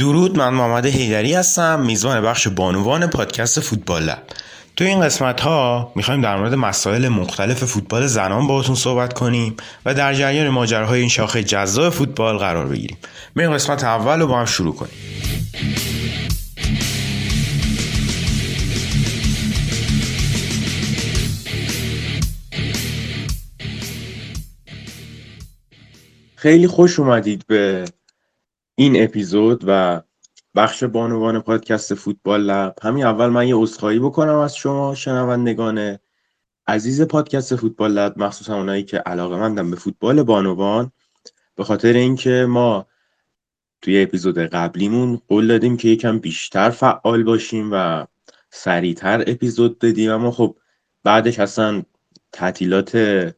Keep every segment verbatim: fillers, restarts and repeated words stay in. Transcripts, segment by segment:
درود، من محمد حیدری هستم، میزبان بخش بانوان پادکست فوتبال لب. تو این قسمت ها میخوایم در مورد مسائل مختلف فوتبال زنان باهاتون صحبت کنیم و در جریان ماجراهای این شاخه جذاب فوتبال قرار بگیریم. بریم قسمت اول رو با هم شروع کنیم. خیلی خوش اومدید به این اپیزود و بخش بانوان پادکست فوتبال لب. همین اول من یه عذرخواهی بکنم از شما شنوندگان عزیز پادکست فوتبال لب، مخصوصا اونایی که علاقه‌مندن به فوتبال بانوان، به خاطر اینکه ما توی اپیزود قبلیمون قول دادیم که یکم بیشتر فعال باشیم و سریعتر اپیزود بدیم، اما خب بعدش اصلا تعطیلات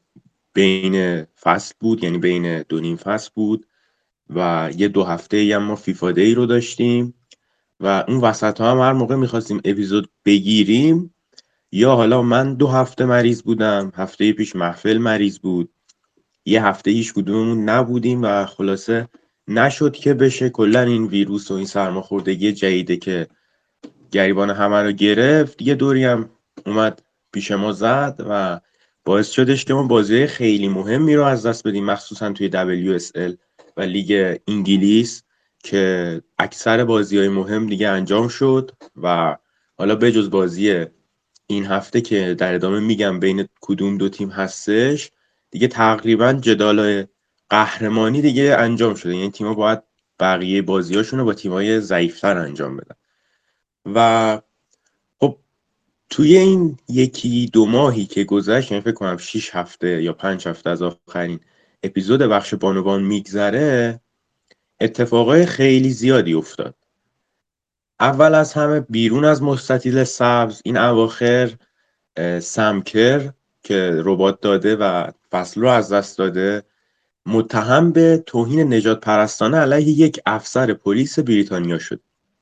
بین فصل بود، یعنی بین دو نیم فصل بود و یه دو هفته ای هم ما فیفا دی رو داشتیم و اون وسط ها هم هر موقع میخواستیم اپیزود بگیریم یا حالا من دو هفته مریض بودم، هفته پیش محفل مریض بود، یه هفته هیچ کدوممون نبودیم و خلاصه نشد که بشه. کلا این ویروس و این سرماخوردگی جدیده که گریبان همه رو گرفت یه دوری هم اومد پیش ما زد و باعث شدش که ما بازی خیلی مهمی رو از دست بدیم، مخصوصا توی دبلیو اس ال و لیگ انگلیس که اکثر بازی‌های مهم دیگه انجام شد و حالا بجز بازی این هفته که در ادامه میگم بین کدوم دو تیم هستش، دیگه تقریبا جدال قهرمانی دیگه انجام شده، یعنی تیم‌ها باید بقیه بازی‌هاشون رو با تیم‌های ضعیف‌تر انجام بدن و خب توی این یکی دو ماهی که گذشت، یعنی فکر کنم شیش هفته یا پنج هفته از آخرین اپیزود بخش بانوان میگذره، اتفاقای خیلی زیادی افتاد. اول از همه بیرون از مستطیل سبز این اواخر سمکر که رباط داده و فصل رو از دست داده متهم به توهین نجات پرستانه علیه یک افسر پلیس بریتانیا شد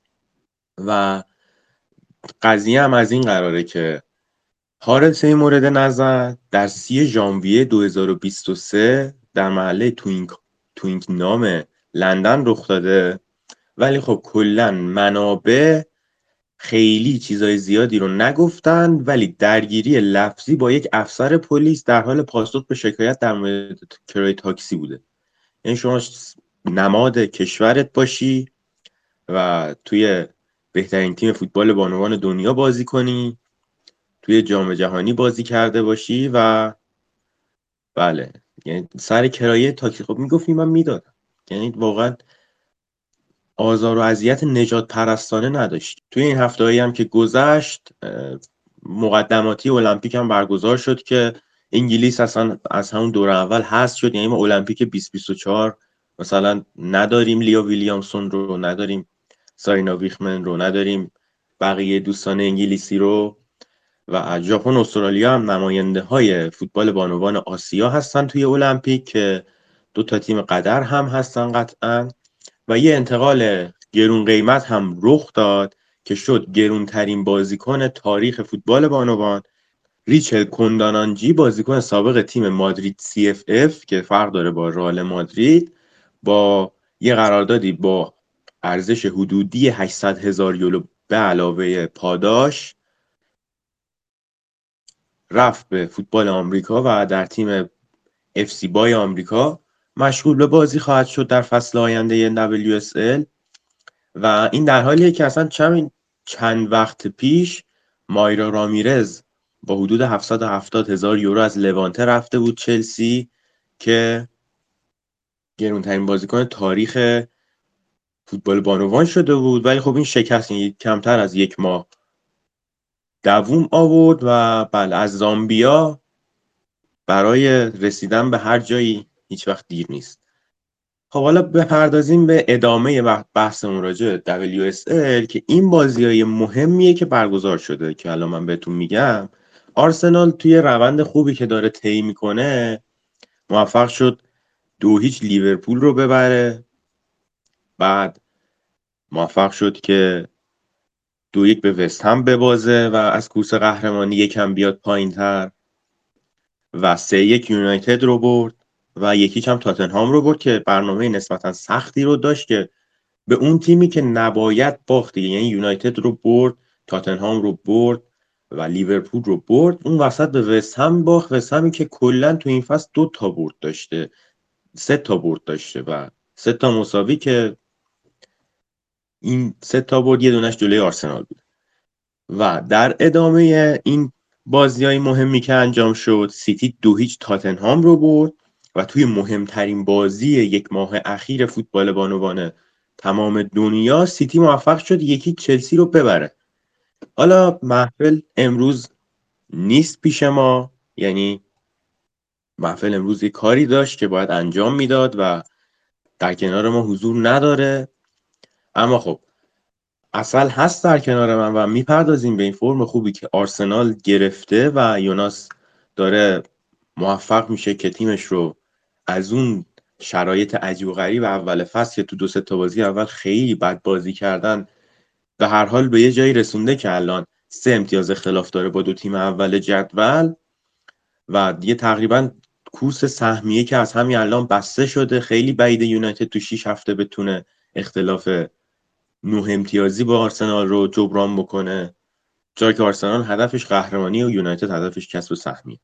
و قضیه هم از این قراره که حادثه مورد نظر در سی ژانویه دو هزار و بیست و سه در محله توینک توینک نام لندن رخ داده، ولی خب کلا منابع خیلی چیزای زیادی رو نگفتن، ولی درگیری لفظی با یک افسر پلیس در حال پاسخ به شکایت در مورد کرایه تاکسی بوده. یعنی شما نماد کشورت باشی و توی بهترین تیم فوتبال بانوان دنیا بازی کنی، توی جام جهانی بازی کرده باشی و بله، یعنی سر کرایه تاکسی خب میگفتی من میدادم. یعنی واقعا آزار و اذیت نجات پرستانه نداشت. توی این هفته‌ای هم که گذشت مقدماتی المپیک هم برگزار شد که انگلیس اصلا از همون دور اول حذف شد، یعنی ما المپیک بیست بیست و چهار مثلا نداریم، لیا ویلیامسون رو نداریم، سارینا ویخمن رو نداریم، بقیه دوستان انگلیسی رو و ژاپن و استرالیا هم نماینده های فوتبال بانوان آسیا هستن توی المپیک که دو تا تیم قدر هم هستن قطعا و یه انتقال گرون قیمت هم رخ داد که شد گرونترین بازیکن تاریخ فوتبال بانوان ریچل کندانانجی، بازیکن سابق تیم مادرید سی اف اف که فرق داره با رئال مادرید، با یه قراردادی با ارزش حدودی هشتصد هزار یورو به علاوه پاداش رفت به فوتبال آمریکا و در تیم اف سی بای آمریکا مشغول به بازی خواهد شد در فصل آینده دبلیو اس ال و این در حالیه که اصلا چند چند وقت پیش مایرا رامیرز با حدود هفتصد و هفتاد هزار یورو از لوانته رفته بود چلسی که گرونترین بازیکن تاریخ فوتبال بانوان شده بود، ولی خب این شکست کمتر از یک ماه دووم آورد و بله، از زامبیا برای رسیدن به هر جایی هیچ وقت دیر نیست. خب حالا بپردازیم به ادامه بحثمون راجع به دبلیو اس ال که این بازی‌های مهمیه که برگزار شده که الان من بهتون میگم. آرسنال توی روند خوبی که داره طی میکنه موفق شد دو هیچ لیورپول رو ببره، بعد موفق شد که دو یک به وست هم ببازه و از کورس قهرمانی یکم بیاد پایین‌تر و سه یک یونایتد رو برد و یکیچ هم تاتنهام رو برد که برنامه نسبتا سختی رو داشت که به اون تیمی که نباید باخت، یعنی یونایتد رو برد، تاتنهام رو برد و لیورپول رو برد، اون وسط به وست هم باخت. وست همی که کلا تو این فصل دو تا برد داشته، سه تا برد داشته و سه تا مساوی، که این سه تا برد یه دونش جلوی آرسنال بود. و در ادامه این بازی‌های مهمی که انجام شد، سیتی دو هیچ تاتنهام رو برد و توی مهمترین بازی یک ماه اخیر فوتبال بانوان تمام دنیا سیتی موفق شد یکی چلسی رو ببره. حالا محفل امروز نیست پیش ما، یعنی محفل امروز یه کاری داشت که باید انجام میداد و در کنار ما حضور نداره، اما خب اصل هست در کنار من و میپردازیم به این فرم خوبی که آرسنال گرفته و یوناس داره موفق میشه که تیمش رو از اون شرایط عجیب و غریب اول فصل که تو دو سه تا بازی اول خیلی بد بازی کردن به هر حال به یه جایی رسونده که الان سه امتیاز اختلاف داره با دو تیم اول جدول و دیگه تقریبا کورس سهمیه که از همین الان بسته شده. خیلی بعید یونایتد تو شش هفته بتونه اختلاف نه امتیازی با آرسنال رو جبران بکنه، چرا که آرسنال هدفش قهرمانی و یونایتد هدفش کسب سهمیه.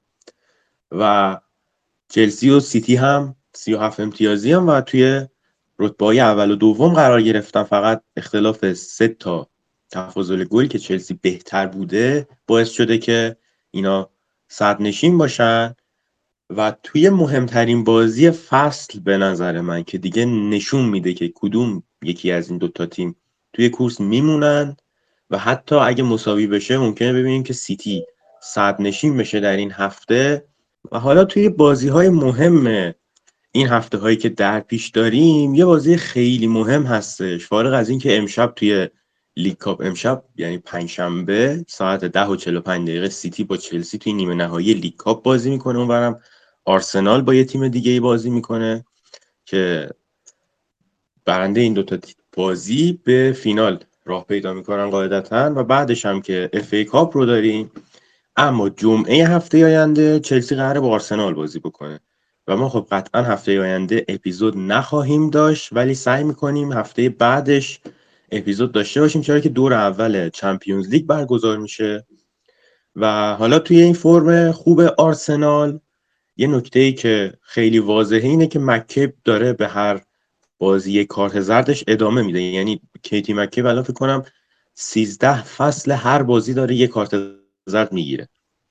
و چلسی و سیتی هم سی و هفت امتیازی هم و توی رتبه‌های اول و دوم قرار گرفتن. فقط اختلاف سه تا تفاضل گل که چلسی بهتر بوده باعث شده که اینا صدرنشین باشن. و توی مهمترین بازی فصل به نظر من که دیگه نشون میده که کدوم یکی از این دوتا تیم توی کورس میمونن و حتی اگه مساوی بشه ممکنه ببینیم که سیتی صدرنشین بشه در این هفته. و حالا توی بازی‌های مهم این هفته هایی که در پیش داریم یه بازی خیلی مهم هستش، فارغ از این که امشب توی لیگ کاپ، امشب یعنی پنجشنبه ساعت ده و چهل و پنج دقیقه سیتی با چلسی توی نیمه نهایی لیگ کاپ بازی میکنه، اونورم آرسنال با یه تیم دیگه بازی میکنه که برنده این دوتا بازی به فینال راه پیدا میکنن قاعدتا و بعدش هم که اف ای کاپ رو داریم. اما جمعه هفته آینده چلسی قراره با آرسنال بازی بکنه و ما خب قطعا هفته آینده اپیزود نخواهیم داشت، ولی سعی میکنیم هفته بعدش اپیزود داشته باشیم، چرا که دور اول چمپیونز لیگ برگزار میشه. و حالا توی این فرم خوب آرسنال یه نکته‌ای که خیلی واضحه اینه که مکیب داره به هر بازی کارت زردش ادامه میده، یعنی کیتی مکیب الان فکر کنم سیزده فصل هر بازی داره یه کارت زرد میگیره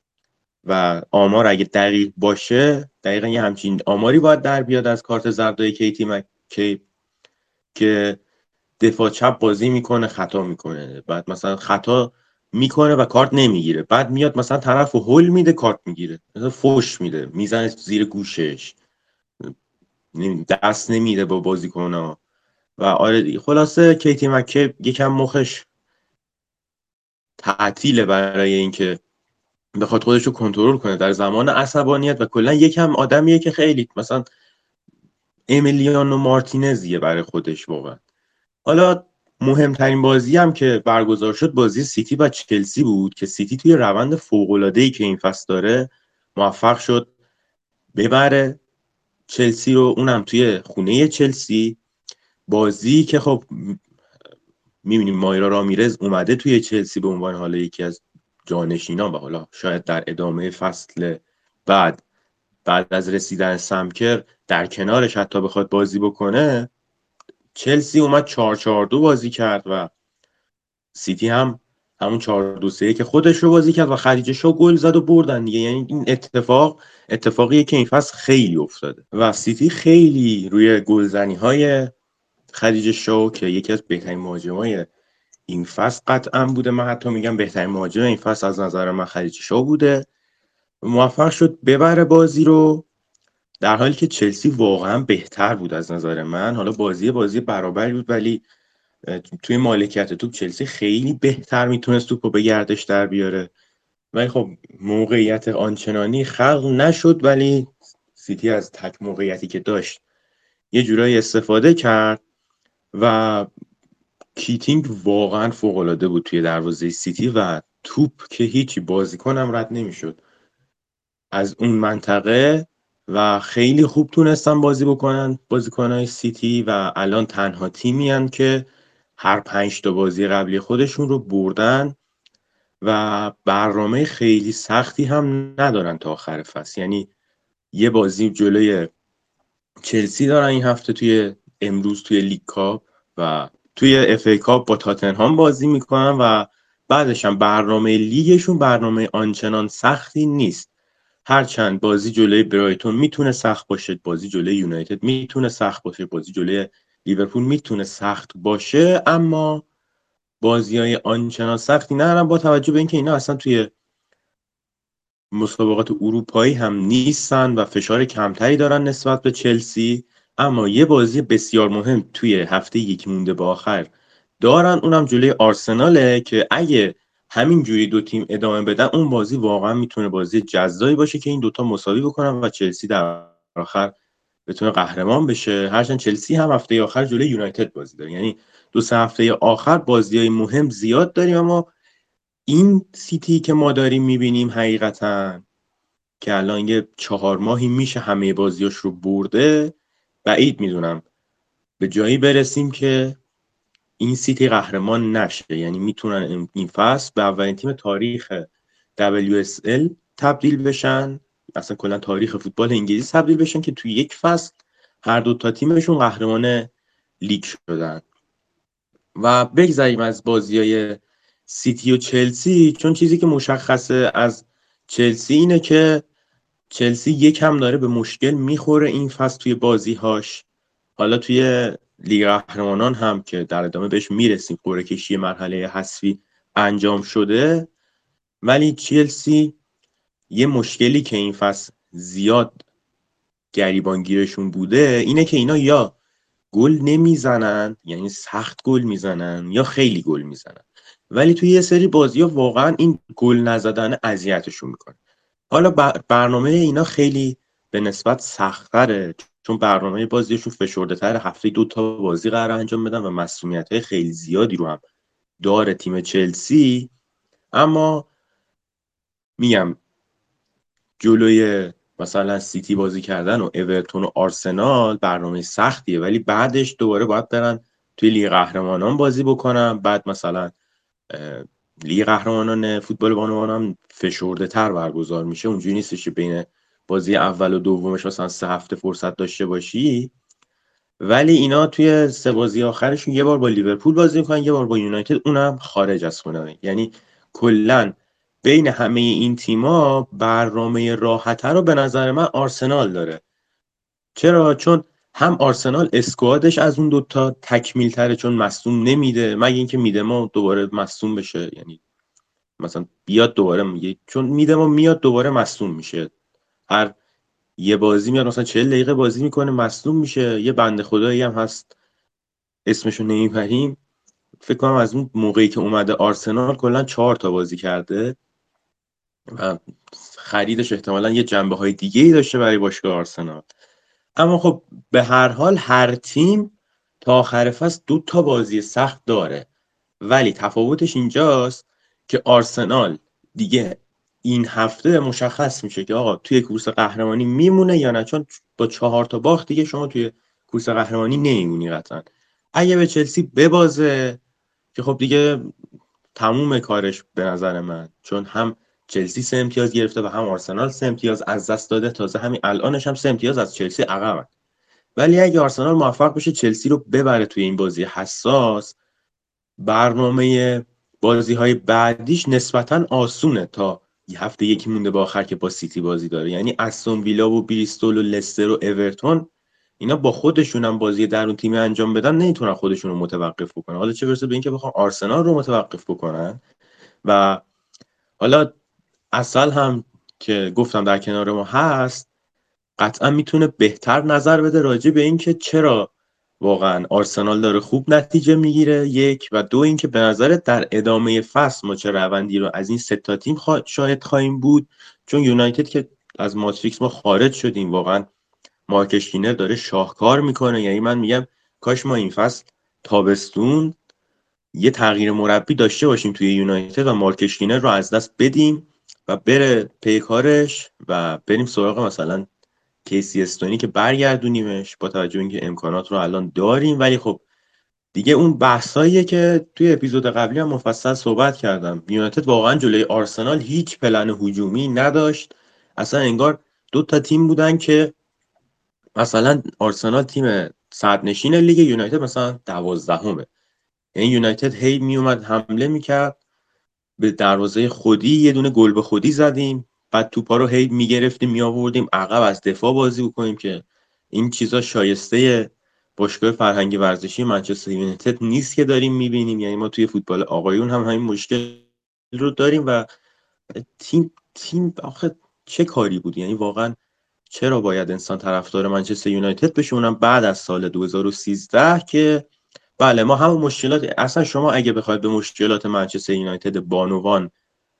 و آمار اگه دقیق باشه دقیقا یه همچین آماری باید در بیاد از کارت زردای کیتی مکیب که دفاع چپ بازی میکنه خطا میکنه، بعد مثلا خطا میکنه و کارت نمیگیره، بعد میاد مثلا طرف رو هول میده کارت میگیره، مثلا فوش میده میزنه زیر گوشش، دست نمیده با بازیکن‌ها. و آره دیگه خلاصه کیتی مکیب یکم مخش تعطیله برای اینکه بخواد خودش رو کنترل کنه در زمان عصبانیت و کلا یکم آدمیه که خیلی مثلا امیلیانو مارتینزیه برای خودش واقعا. حالا مهمترین بازی هم که برگزار شد بازی سیتی و چلسی بود که سیتی توی روند فوق‌العاده‌ای که این فصل داره موفق شد ببره چلسی رو، اونم توی خونه چلسی. بازی که خب می‌بینیم مایرا رامیرز اومده توی چلسی به عنوان حالا یکی از جانشینان و حالا شاید در ادامه فصل بعد بعد از رسیدن سمکر در کنارش حتی بخواد بازی بکنه. چلسی اومد چهار چهار دو بازی کرد و سیتی هم همون چهار دو سه که خودش رو بازی کرد و خلیج شو گل زد و بردن دیگه. یعنی این اتفاق اتفاقیه که این فصل خیلی افتاده و سیتی خیلی روی گلزنی های خلیج شو که یکی از بهترین مهاجمای این فصل قطعا بوده، من حتی میگم بهترین مهاجم این فصل از نظر من خلیج شو بوده، موفق شد ببره بازی رو، در حالی که چلسی واقعا بهتر بود از نظر من. حالا بازی بازی برابری بود ولی توی مالکیت توپ چلسی خیلی بهتر میتونست توپ رو به گردش در بیاره، ولی خب موقعیت آنچنانی خلق نشد، ولی سیتی از تک موقعیتی که داشت یه جورایی استفاده کرد و کیتینگ واقعا فوق‌العاده بود توی دروازه سیتی و توپ که هیچی، بازیکنم رد نمیشد از اون منطقه و خیلی خوب تونستن بازی بکنن بازیکنهای سیتی و الان تنها تیمی هن که هر پنج تا بازی قبلی خودشون رو بردن و برنامه خیلی سختی هم ندارن تا آخر فصل. یعنی یه بازی جلوی چلسی دارن این هفته، توی امروز توی لیگ کاپ، و توی اف ای کاپ با تاتنهام بازی میکنن و بعدش هم برنامه لیگشون برنامه آنچنان سختی نیست. هرچند بازی جلوی برایتون میتونه سخت باشه، بازی جلوی یونایتد میتونه سخت باشه، بازی جلوی لیورپول میتونه سخت باشه، اما بازی‌های آنچنان سختی ندارن، با توجه به اینکه اینا اصلا توی مسابقات اروپایی هم نیستن و فشار کمتری دارن نسبت به چلسی. اما یه بازی بسیار مهم توی هفته یک مونده به آخر دارن، اونم جلوی آرسناله که اگه همین جوری دو تیم ادامه بدن اون بازی واقعا میتونه بازی جذابی باشه که این دوتا مساوی بکنن و چلسی در آخر بتونه قهرمان بشه. هرچند چلسی هم هفته آخر جلوی یونایتد بازی داره، یعنی دو سه هفته آخر بازی‌های مهم زیاد داریم. اما این سیتی که ما داریم میبینیم حقیقتا که الان یه چهار ماهی میشه همه بازیاش رو برده، بعید میدونم به جایی برسیم که این سیتی قهرمان نشه. یعنی میتونن این فصل به اولین تیم تاریخ دبلیو اس ال تبدیل بشن، اصلا کلا تاریخ فوتبال انگلیس تبدیل بشن که توی یک فصل هر دو تا تیمشون قهرمان لیگ شدن. و بگذاریم از بازیای سیتی و چلسی، چون چیزی که مشخصه از چلسی اینه که چلسی یکم داره به مشکل میخوره این فصل توی بازیهاش. حالا توی لیگ قهرمانان هم که در ادامه بهش میرسیم قرعه کشی مرحله حذفی انجام شده، ولی چلسی یه مشکلی که این فصل زیاد گریبانگیرشون بوده اینه که اینا یا گل نمیزنن، یعنی سخت گل میزنن، یا خیلی گل میزنن، ولی توی یه سری بازی‌ها واقعا این گل نزدن اذیتشون میکنه. حالا برنامه اینا خیلی به نسبت سخت‌تره، چون برنامه بازیشون فشرده‌تر، هفته دو تا بازی قرار انجام بدن و مسئولیت‌های خیلی زیادی رو هم داره تیم چلسی. اما میگم جلوی مثلا سیتی بازی کردن و اورتون و آرسنال برنامه سختیه، ولی بعدش دوباره باید برن توی لیگ قهرمانان بازی بکنن. بعد مثلا لیگ قهرمانان فوتبال بانوان هم فشرده تر برگزار میشه، اونجوری نیستش که بین بازی اول و دومش مثلا سه هفته فرصت داشته باشی. ولی اینا توی سه بازی آخرشون یه بار با لیورپول بازی میکنن، یه بار با یونایتد، اونم خارج از خونه. یعنی کلا بین همه این تیما برنامه راحت‌تر رو به نظر من آرسنال داره. چرا؟ چون هم آرسنال اسکوادش از اون دوتا تکمیل تره، چون مصدوم نمیده، مگه اینکه میده ما دوباره مصدوم بشه، یعنی مثلا بیاد دوباره میگه، چون میده ما میاد دوباره مصدوم میشه، هر یه بازی میاد مثلا چهل دقیقه بازی میکنه مصدوم میشه. یه بنده خدایی هم هست اسمشو نمیبریم، فکر کنم از اون موقعی که اومده آرسنال کلا چهار تا بازی کرده و خریدش احتمالا یه جنبه های دیگه ای داشته برای باشگاه آرسنال. اما خب به هر حال هر تیم تا آخر فصل دو تا بازی سخت داره، ولی تفاوتش اینجاست که آرسنال دیگه این هفته مشخص میشه که آقا توی کورس قهرمانی میمونه یا نه، چون با چهار تا باخت دیگه شما توی کورس قهرمانی نمیمونی قطعا. اگه به چلسی ببازه که خب دیگه تموم کارش به نظر من، چون هم چلسی سه امتیاز گرفته و هم آرسنال سه امتیاز از دست داده، تازه همین الانش هم سه امتیاز از چلسی عقبن. ولی اگه آرسنال موفق بشه چلسی رو ببره توی این بازی حساس، برنامه بازی های بعدیش نسبتا آسونه تا یه هفته یکی مونده با آخر که با سیتی بازی داره. یعنی استون ویلا و بریستول و لستر و اورتون اینا با خودشون هم بازی درون تیمی انجام بدن نمیتونن خودشون رو متوقف بکنن، حالا چه برسه به اینکه بخوام آرسنال رو متوقف بکنن. و حالا اصل هم که گفتم در کنار ما هست، قطعا میتونه بهتر نظر بده راجع به اینکه چرا واقعا آرسنال داره خوب نتیجه میگیره، یک، و دو اینکه به نظرت در ادامه فصل ما چه روندی رو از این سه تا تیم خوا... شاهد خواهیم بود. چون یونایتد که از ماتریکس ما خارج شدیم، واقعا مارکش کینر داره شاهکار میکنه. یعنی من میگم کاش ما این فصل تابستون یه تغییر مربی داشته باشیم توی یونایتد و مارکش کینر رو از دست بدیم و بره پی کارش و بریم سراغ مثلا کیسی استونی که برگردونیمش، با توجه اینکه امکانات رو الان داریم. ولی خب دیگه اون بحثاییه که توی اپیزود قبلی هم مفصل صحبت کردم. یونایتد واقعا جلوی آرسنال هیچ پلن هجومی نداشت. اصلا انگار دو تا تیم بودن که مثلا آرسنال تیم صدرنشین لیگ، یونایتد مثلا دوازدهمه. یعنی یونایتد هی میومد حمله میکرد به دروازه خودی، یه دونه گل به خودی زدیم، بعد توپا رو هی میگرفتیم میآوردیم عقب از دفاع بازی بکنیم که این چیزا شایسته باشگاه فرهنگی ورزشی منچستر یونایتد نیست که داریم میبینیم. یعنی ما توی فوتبال آقایون هم همین مشکل رو داریم و تیم تیم آخه چه کاری بود؟ یعنی واقعا چرا باید انسان طرفدار منچستر یونایتد بشه، اونم بعد از سال دو هزار و سیزده که بله ما همون مشکلات. اصلا شما اگه بخواید به مشکلات منچستر یونایتد بانوان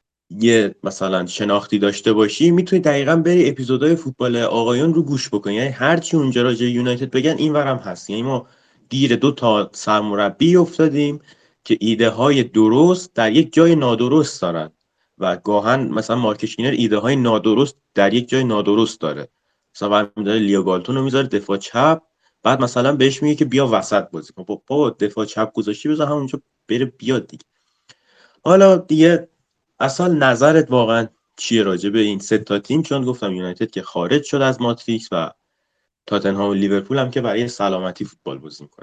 یه مثلا شناختی داشته باشی، میتونی دقیقاً بری اپیزودهای فوتبال آقایون رو گوش بکنی. یعنی هرچی اونجا راجع یونایتد بگن این ورم هست. یعنی ما گیر دو تا سرمربی افتادیم که ایده های درست در یک جای نادرست دارن و گاهن مثلا مارک اشکینر ایده های نادرست در یک جای نادرست داره. مثلا برمی‌داره لیو گالتون رو میذاره دفاع چپ، بعد مثلا بهش میگه که بیا وسط بازی کن. بابا دفاع چپ گذاشتی بذار همونجا بره بیاد دیگه. حالا دیگه اصلا نظرت واقعا چیه راجع به این سه تا تیم؟ چون گفتم یونایتد که خارج شد از ماتریکس و تاتنهام و لیورپول هم که برای سلامتی فوتبال بازی میکنن.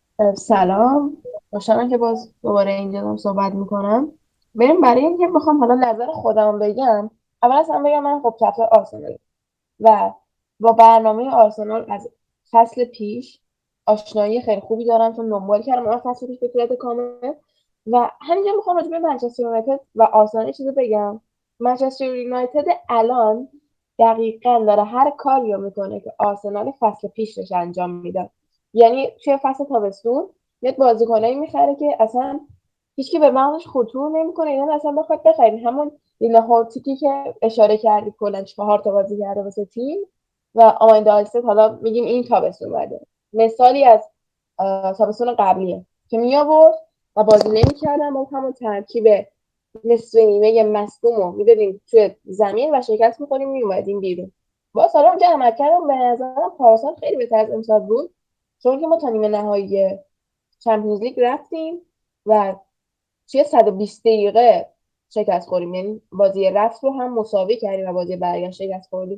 سلام، خوشحالم که باز دوباره اینجا دارم صحبت میکنم. بریم برای اینکه بخوام حالا نظر خودم بگم، اول از همه بگم من خب طرفدار آرسنال و با برنامه آرسنال از فصل پیش آشنایی خیلی خوبی دارم، چون دنبال کردم اون فصل پیش به صورت کامل. و همینجا میخوام راجع به منچستر یونایتد و آرسنال چیزی بگم. منچستر یونایتد الان دقیقاً داره هر کاری رو میکنه که آرسنال فصل پیش داشت انجام میداد. یعنی توی فصل تابستون میاد بازیکنایی میخره که اصلا هیچکی به مغزش خطور نمیکنه اینا اصلا بخواد بخرید. همون لیلا هورتیکی که اشاره کردی کلا چهار تا بازی کرده واسه تیم و آماندا آیستد حالا میگیم این تابستون بعده، مثالی از تابستون قبلیه که می آورد و بازی نمی‌کردن با همون ترکیب نصف نیمه مصدوم رو میدادیم توی زمین و شکست می‌خوریم میومدیم بیرون. با سال اونجا عمل کردم به نظرم پارسال خیلی بهتر از امسال بود، چون که ما تا نیمه نهایی چمپیونز لیگ رفتیم و توی صد و بیست دقیقه شکست خوردیم. یعنی بازی رفت رو هم مساوی کردیم و بازی برگشت شکست خوردیم.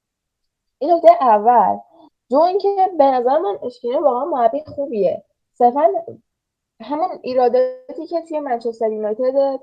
این نکته اول. دو اینکه به نظر من اشکینر واقعا مربی خوبیه. صرفا همون ایراداتی که توی منچستر یونایتد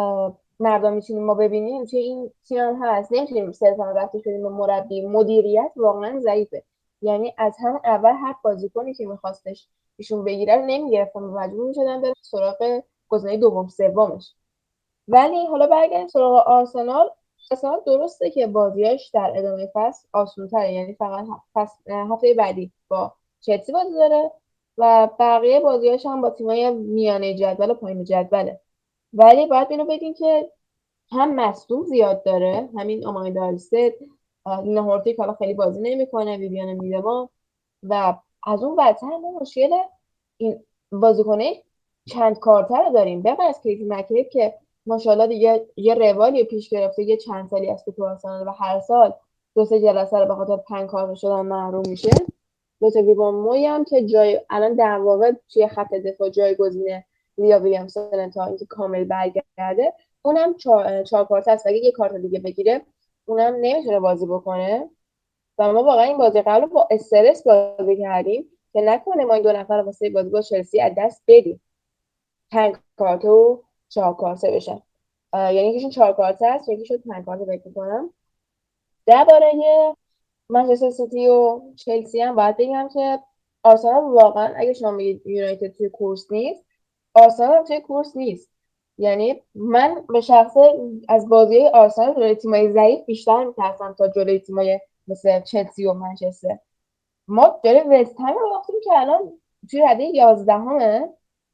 مردم میتونیم ما ببینیم توی این تیم هم هست. نمیتونیم صرفا رفتش بدیم به مربی. مدیریت واقعا ضعیفه. یعنی از همون اول هر بازیکنی که میخواستش ایشون بگیره رو نمیگرفتن و مجبور میشدن برن سراغ گزینه دوم سومش. ولی حالا برگردیم سراغ آرسنال. آرسنال درسته که بازیاش در ادامه فصل آسان‌تره، یعنی فقط فصل هفته بعدی با چلسی بازی داره و بقیه بازیاش هم با تیمای میانه جدول و پایین جدوله. ولی باید اینو بگیم که هم مصدوم زیاد داره، همین آمایدا آلستد، لینا هورتیک حالا خیلی بازی نمیکنه، ویویان میدما، و از اون بدتر ما مشکل این بازیکنه چند کارتر رو داریم. بقیه از کیتی مکیب که ماشاءالله دیگه یه روالی پیش گرفته، یه چند سالی از تو آرسنال و هر سال دو سه جلسه رو به خاطر پنج کارت شدن محروم میشه. دو تا ویوان موی هم که جای الان در واقع توی خط دفاع جایگزین لیا ویلیامسون تا اینکه کامل برگرده، اونم چهار چهار کارت است. اگه یه کارت دیگه بگیره اونم نمیتونه بازی بکنه و ما واقعا این بازی قبل با استرس بازی کردیم که نکنه ما این دو نفر واسه بازی با چلسی از دست بدیم، پنج کارت و چهار کارته بشن. یعنی یکیشون چهار کارته است، یکیشون پنج کارته فکر می‌کنم. درباره منچستر سیتی و چلسی هم باید بگم که آرسنال واقعا اگه شما میگید یونایتد توی کورس نیست، آرسنال هم توی کورس نیست. یعنی من به شخصه از بازی آرسنال جلوی تیمای ضعیف بیشتر میترسم تا جلوی تیمای مثل چلسی و منچستر. ما جلوی وست هم رو باختیم که الان توی رده یازدهمه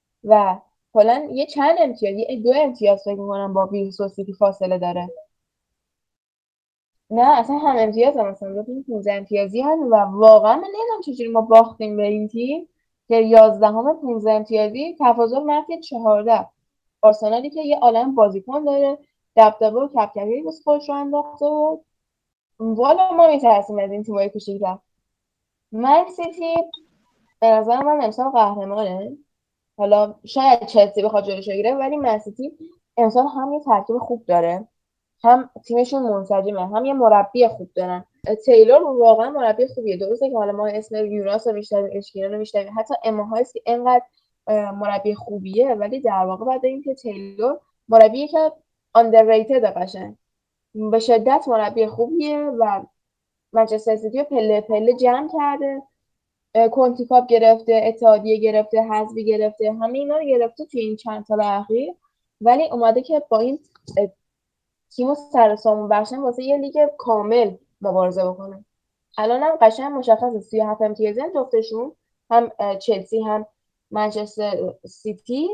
و کلا یه چند امتیاز، یه دو امتیاز فکر می‌کنم با ویلز و سیتی فاصله داره. نه اصلا هم امتیاز هم مثلا دو تیم پونزده امتیازی هست و واقعا من نمیدونم چجوری ما باختیم به این تیم که یازدهم پونزده امتیازی تفاضل منفی چهارده. آرسنالی که یه عالم بازیکن داره، دبدبه و کپکپی واسه خودش رو انداخته بود والا ما میترسیم از این تیمای کوچیک‌تر. من سیتی به نظر من امسال قهرمانه. حالا شاید چلسی بخواد جلوش بگیره، ولی منسیتی امسال هم یه ترکیب خوب داره، هم تیمشون منسجمه، هم یه مربی خوب دارن. تیلور واقعا مربی خوبیه. درسته که حالا ما اسم یوناس رو میشنویم، اشکینا رو میشنویم، حتی اما هایست که اینقدر مربی خوبیه، ولی در واقع بعد این که تیلور مربیه که underrated قشنگ به شدت مربی خوبیه و منچستر سیتی رو پله پله جمع کرده. کنتی کاپ گرفته، اتحادیه گرفته، حذفی گرفته، همه اینا رو گرفته توی این چند سال اخیر، ولی اومده که با این تیم سر سامون برشن واسه یه لیگ کامل مبارزه بکنه. الان هم قشنگ مشخصه سی و هفت امتیازی هم جفتشون، هم چلسی هم منچستر سیتی.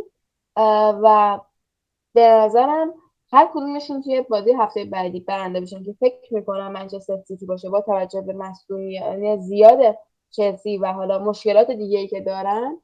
و به نظرم هر کدومشون توی بازی هفته بعدی برنده بشن که فکر میکنم منچستر سیتی باشه، با توجه به مسئولیت زیاد چلسی و حالا مشکلات دیگه ای که دارن.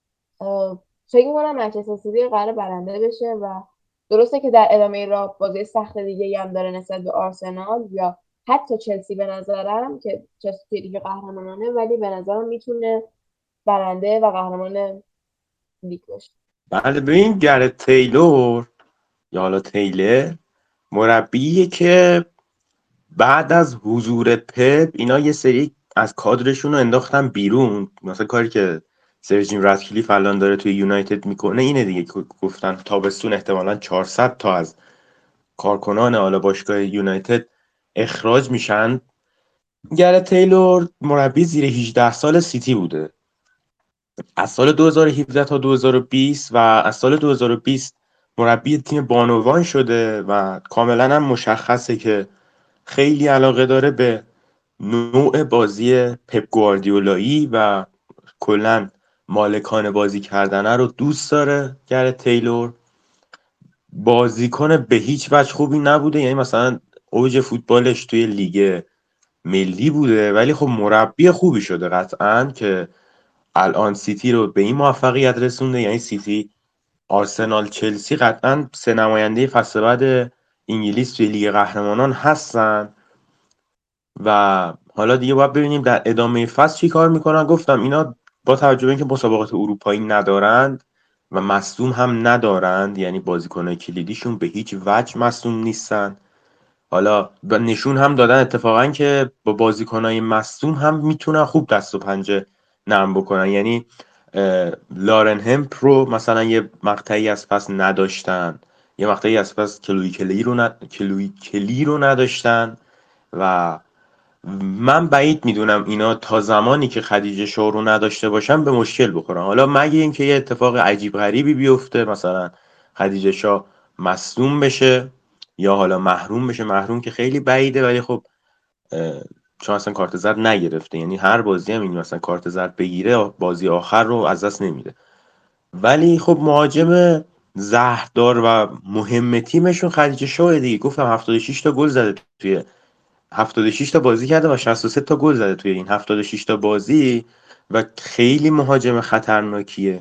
فکر میکنم منچستر سیتی قرار برنده بشه و درسته که در ادامه راه بازی سخت دیگه هم داره نسبت به آرسنال یا حتی چلسی، به نظرم که چلسی دیگه قهرمانانه، ولی به نظرم میتونه برنده و قهرمان لیگ باشه. بله، ببین گرت تیلور یا حالا تیلر مربیه که بعد از حضور پپ اینا یه سری از کادرشون رو انداختن بیرون. مثلا کاری که سر جیم راتکلیف الان داره توی یونایتد میکنه اینه دیگه، که گفتن تابستون احتمالاً چهارصد تا از کارکنان حالا باشگاه یونایتد اخراج میشن. گرت تیلور مربی زیر هجده سال سیتی بوده از سال دو هزار و هفده تا دو هزار و بیست و از سال دو هزار و بیست مربی تیم بانوان شده و کاملا هم مشخصه که خیلی علاقه داره به نوع بازی پپ گواردیولایی و کلا مالکان بازی کردنه رو دوست داره. گرت تیلور بازیکن به هیچ وجه خوبی نبوده، یعنی مثلا اوج فوتبالش توی لیگ ملی بوده، ولی خب مربی خوبی شده قطعا که الان سیتی رو به این موفقیت رسونده. یعنی سیتی، آرسنال، چلسی قطعا سه نماینده فصل بعد انگلیس توی لیگ قهرمانان هستن و حالا دیگه باید ببینیم در ادامه فصل چی کار میکنن. گفتم اینا با توجه به اینکه مسابقات اروپایی ندارند و مصدوم هم ندارند، یعنی بازیکن‌های کلیدیشون به هیچ وجه مصدوم نیستن. حالا نشون هم دادن اتفاقا که با بازیکن‌های مصدوم هم میتونن خوب دست و پنجه نرم بکنن. یعنی لارن همپ رو مثلا یه مقطعی از پس نداشتن، یه مقطعی از پس کلوی کلی رو ن... کلوی کلی رو نداشتن و من بعید میدونم اینا تا زمانی که خدیجه شاه رو نداشته باشن به مشکل بخورن. حالا مگه اینکه یه اتفاق عجیب غریبی بیفته، مثلا خدیجه شاه مصدوم بشه یا حالا محروم بشه. محروم که خیلی بعیده، ولی خب چون اصلا کارت زرد نگرفته، یعنی هر بازی هم این مثلا کارت زرد بگیره بازی آخر رو از دست نمیده. ولی خب مهاجم زهردار و مهم تیمشون خدیجه شاه دیگه. گفتم هفتاد و شش تا گل زده توی هفتاد و شش تا بازی کرده و شصت و سه تا گل زده توی این هفتاد و شش تا بازی و خیلی مهاجم خطرناکیه.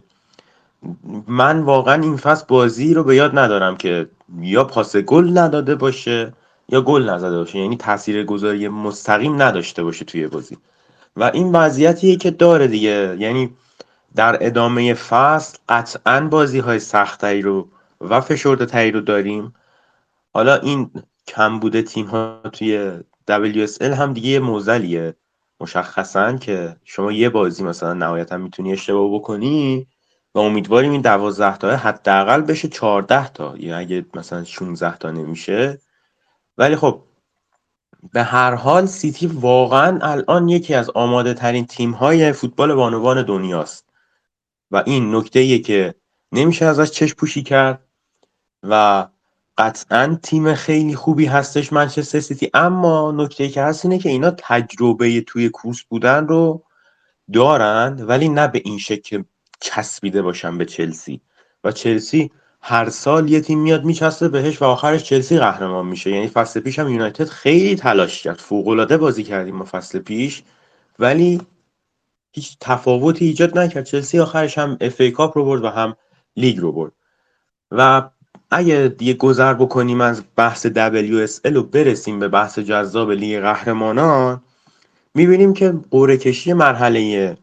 من واقعا این فصل بازی رو به یاد ندارم که یا پاس گل نداده باشه یا گل نزده باشه، یعنی تاثیرگذاری مستقیم نداشته باشه توی بازی و این وضعیتیه که داره دیگه. یعنی در ادامه فصل قطعا بازی های سختری رو و فشرده تری رو داریم. حالا این کمبود تیم ها توی دبلیو اس ال هم دیگه یه معضلیه مشخصا، که شما یه بازی مثلا نهایتا میتونی اشتباه بکنی و امیدواریم این دوازده تا حداقل بشه چهارده تا، یا اگه مثلا شانزده تا نمیشه. ولی خب به هر حال سیتی واقعا الان یکی از آماده ترین تیم های فوتبال بانوان دنیاست و این نکته ایه که نمیشه ازش چشم پوشی کرد و قطعا تیم خیلی خوبی هستش منچستر سیتی. اما نکته که هست اینه که اینا تجربه توی کوس بودن رو دارند، ولی نه به این شکل که چسبیده باشن به چلسی. و چلسی هر سال یه تیم میاد میچسبه بهش و آخرش چلسی قهرمان میشه. یعنی فصل پیش هم یونایتد خیلی تلاش کرد، فوق‌العاده بازی کردیم ما فصل پیش، ولی هیچ تفاوتی ایجاد نکرد. چلسی آخرش هم اف ای کاپ رو برد و هم لیگ رو برد و اگه دیگه گذر بکنیم از بحث دبلیو اس ال و برسیم به بحث جذاب لیگ قهرمانان، میبینیم که قرعه کشی مرحله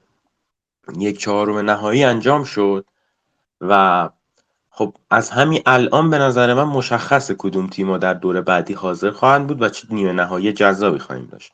یک چهارم نهایی انجام شد و خب از همین الان به نظر من مشخصه کدوم تیم‌ها در دور بعدی حاضر خواهند بود و چه نیمه نهایی جذابی خواهیم داشت.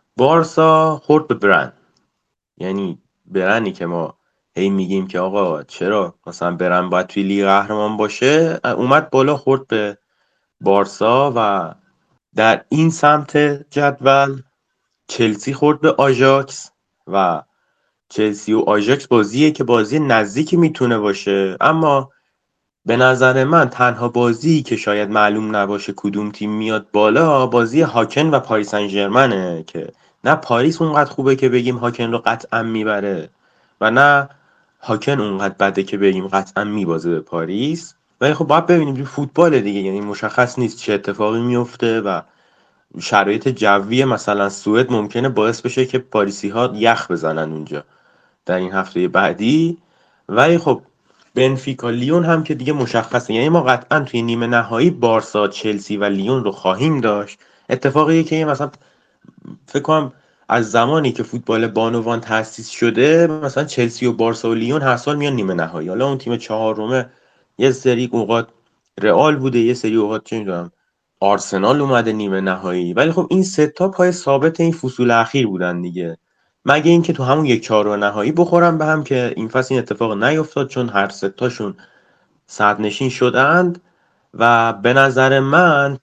بارسا خورد به برن، یعنی برنی که ما هی میگیم که آقا چرا مثلا برن باید توی لیگ قهرمان باشه، اومد بالا خورد به بارسا. و در این سمت جدول چلسی خورد به آژاکس و چلسی و آژاکس بازیه که بازی نزدیکی میتونه باشه، اما به نظر من تنها بازی که شاید معلوم نباشه کدوم تیم میاد بالا بازی هاکن و پاریس سن ژرمنه که نه پاریس اونقدر خوبه که بگیم هاکن رو قطعا میبره و نه هاکن اونقدر بده که بگیم قطعا میبازه به پاریس. ولی خب باید ببینیم فوتبال دیگه، یعنی مشخص نیست چه اتفاقی میفته و شرایط جوی مثلا سوئد ممکنه باعث بشه که پاریسی ها یخ بزنن اونجا در این هفته بعدی. ولی خب بنفیکا لیون هم که دیگه مشخصه، یعنی ما قطعا توی نیمه نهایی بارسا، چلسی و لیون رو خواهیم داشت. اتفاقی که مثلا فکر کنم از زمانی که فوتبال بانوان تأسیس شده مثلا چلسی و بارسا و لیون هر سال میان نیمه نهایی. حالا اون تیم چهارمه یه سری اوقات رئال بوده، یه سری اوقات چه میدونم آرسنال اومده نیمه نهایی، ولی خب این سه تا پای ثابت این فصول اخیر بودن دیگه، مگه اینکه تو همون یک چهارم نهایی بخورن به هم که این فصل این اتفاق نیفتاد چون هر سه تاشون صدرنشین شدند. و به نظر من